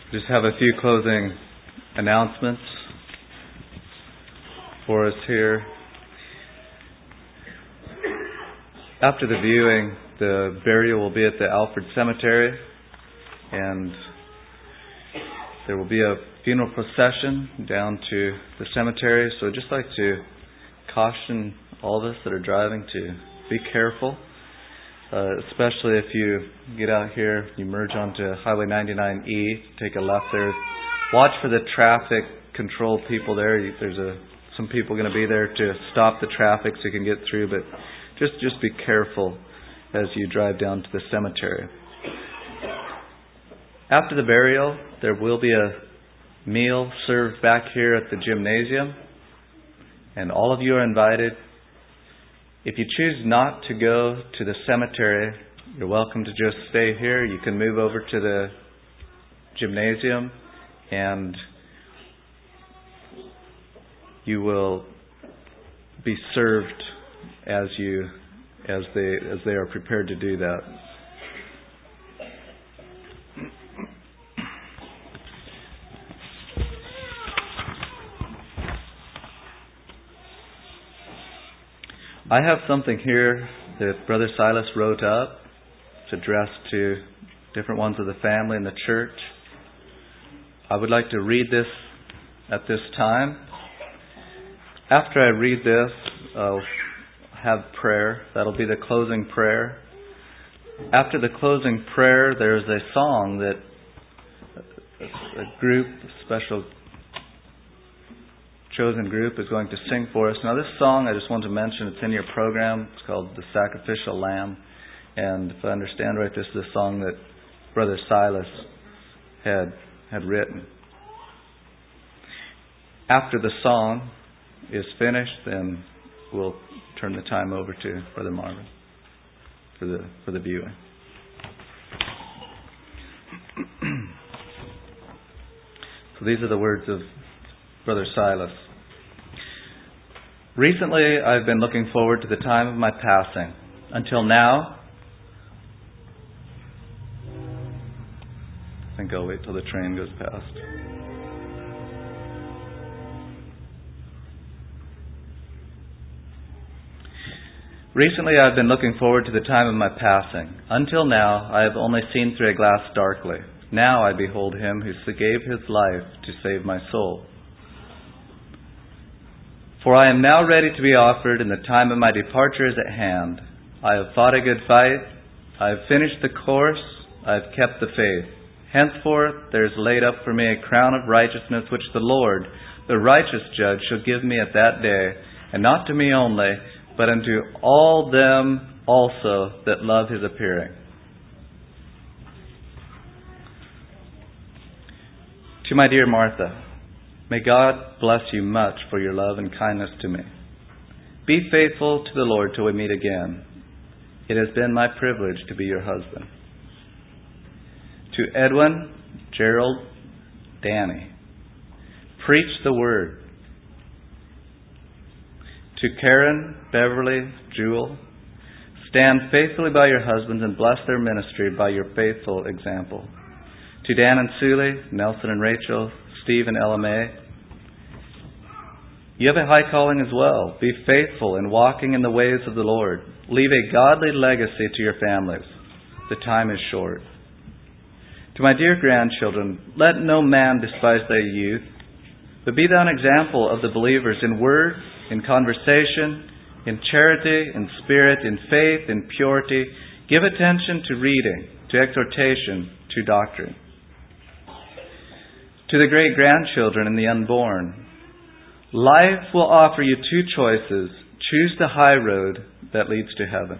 Speaker 2: Just have a few closing announcements for us here. After the viewing, the burial will be at the Alfred Cemetery, and there will be a funeral procession down to the cemetery. So I'd just like to caution all of us that are driving to be careful, uh, especially if you get out here, you merge onto Highway ninety-nine E, take a left there. Watch for the traffic control people there. There's a some people going to be there to stop the traffic so you can get through, but just just be careful as you drive down to the cemetery. After the burial, there will be a meal served back here at the gymnasium, and all of you are invited. If you choose not to go to the cemetery, you're welcome to just stay here. You can move over to the gymnasium, and you will be served as you as they as they are prepared to do that. I have something here that Brother Silas wrote up. It's addressed to different ones of the family and the church. I would like to read this at this time. After I read this, I'll have prayer. That'll be the closing prayer. After the closing prayer, there's a song that a group, a special chosen group is going to sing for us. Now this song, I just want to mention, it's in your program. It's called The Sacrificial Lamb. And if I understand right, this is a song that Brother Silas had had written. After the song is finished, then we'll turn the time over to Brother Marvin for the for the viewing. So these are the words of Brother Silas. Recently, I've been looking forward to the time of my passing. Until now, I think I'll wait till the train goes past. Recently, I've been looking forward to the time of my passing. Until now, I have only seen through a glass darkly. Now I behold Him who gave His life to save my soul. For I am now ready to be offered, and the time of my departure is at hand. I have fought a good fight. I have finished the course. I have kept the faith. Henceforth there is laid up for me a crown of righteousness, which the Lord, the righteous judge, shall give me at that day, and not to me only, but unto all them also that love His appearing. To my dear Martha, may God bless you much for your love and kindness to me. Be faithful to the Lord till we meet again. It has been my privilege to be your husband. To Edwin, Gerald, Danny, preach the word. To Karen, Beverly, Jewel, stand faithfully by your husbands and bless their ministry by your faithful example. To Dan and Suli, Nelson and Rachel, Steve and Ella May, you have a high calling as well. Be faithful in walking in the ways of the Lord. Leave a godly legacy to your families. The time is short. To my dear grandchildren, let no man despise thy youth, but be thou an example of the believers in word, in conversation, in charity, in spirit, in faith, in purity. Give attention to reading, to exhortation, to doctrine. To the great-grandchildren and the unborn, life will offer you two choices. Choose the high road that leads to heaven.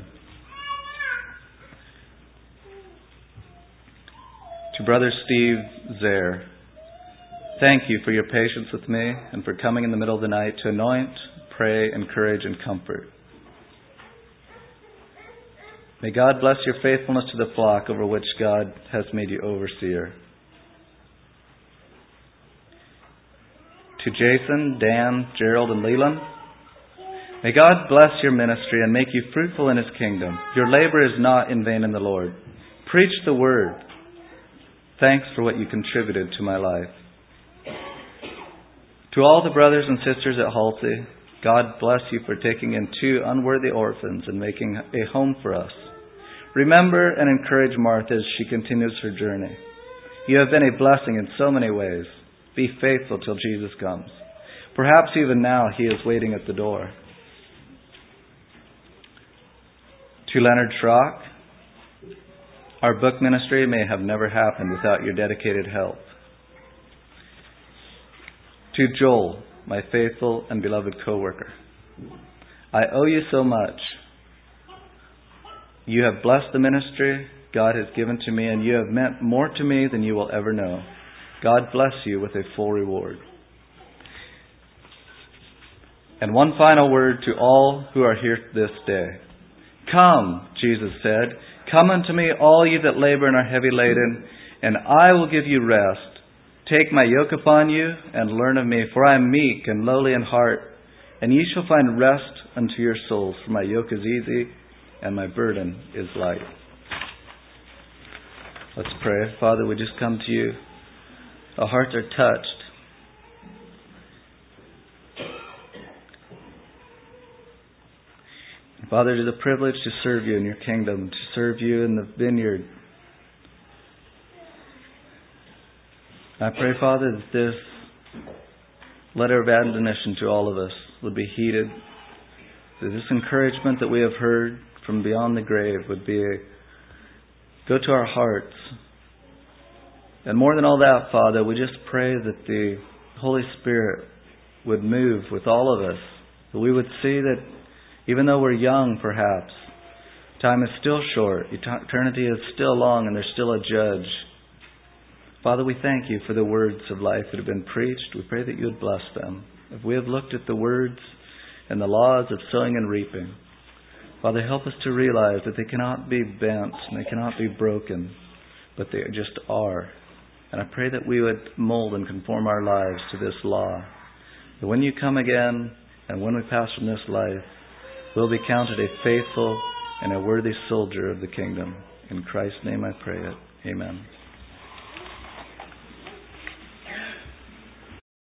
Speaker 2: To Brother Steve Zare, thank you for your patience with me and for coming in the middle of the night to anoint, pray, encourage, and comfort. May God bless your faithfulness to the flock over which God has made you overseer. To Jason, Dan, Gerald, and Leland, may God bless your ministry and make you fruitful in His kingdom. Your labor is not in vain in the Lord. Preach the word. Thanks for what you contributed to my life. To all the brothers and sisters at Halsey, God bless you for taking in two unworthy orphans and making a home for us. Remember and encourage Martha as she continues her journey. You have been a blessing in so many ways. Be faithful till Jesus comes. Perhaps even now he is waiting at the door. To Leonard Schrock, our book ministry may have never happened without your dedicated help. To Joel, my faithful and beloved co-worker, I owe you so much. You have blessed the ministry God has given to me, and you have meant more to me than you will ever know. God bless you with a full reward. And one final word to all who are here this day. Come, Jesus said, come unto me, all ye that labor and are heavy laden, and I will give you rest. Take my yoke upon you, and learn of me, for I am meek and lowly in heart, and ye shall find rest unto your souls, for my yoke is easy, and my burden is light. Let's pray. Father, we just come to you. Our hearts are touched. Father, it is a privilege to serve you in your kingdom, to serve you in the vineyard. I pray, Father, that this letter of admonition to all of us would be heeded, that this encouragement that we have heard from beyond the grave would be a, go to our hearts. And more than all that, Father, we just pray that the Holy Spirit would move with all of us, that we would see that even though we're young, perhaps, time is still short, eternity is still long, and there's still a judge. Father, we thank you for the words of life that have been preached. We pray that you would bless them. If we have looked at the words and the laws of sowing and reaping, Father, help us to realize that they cannot be bent and they cannot be broken, but they just are. And I pray that we would mold and conform our lives to this law. That when you come again and when we pass from this life, we'll be counted a faithful and a worthy soldier of the kingdom. In Christ's name I pray it. Amen.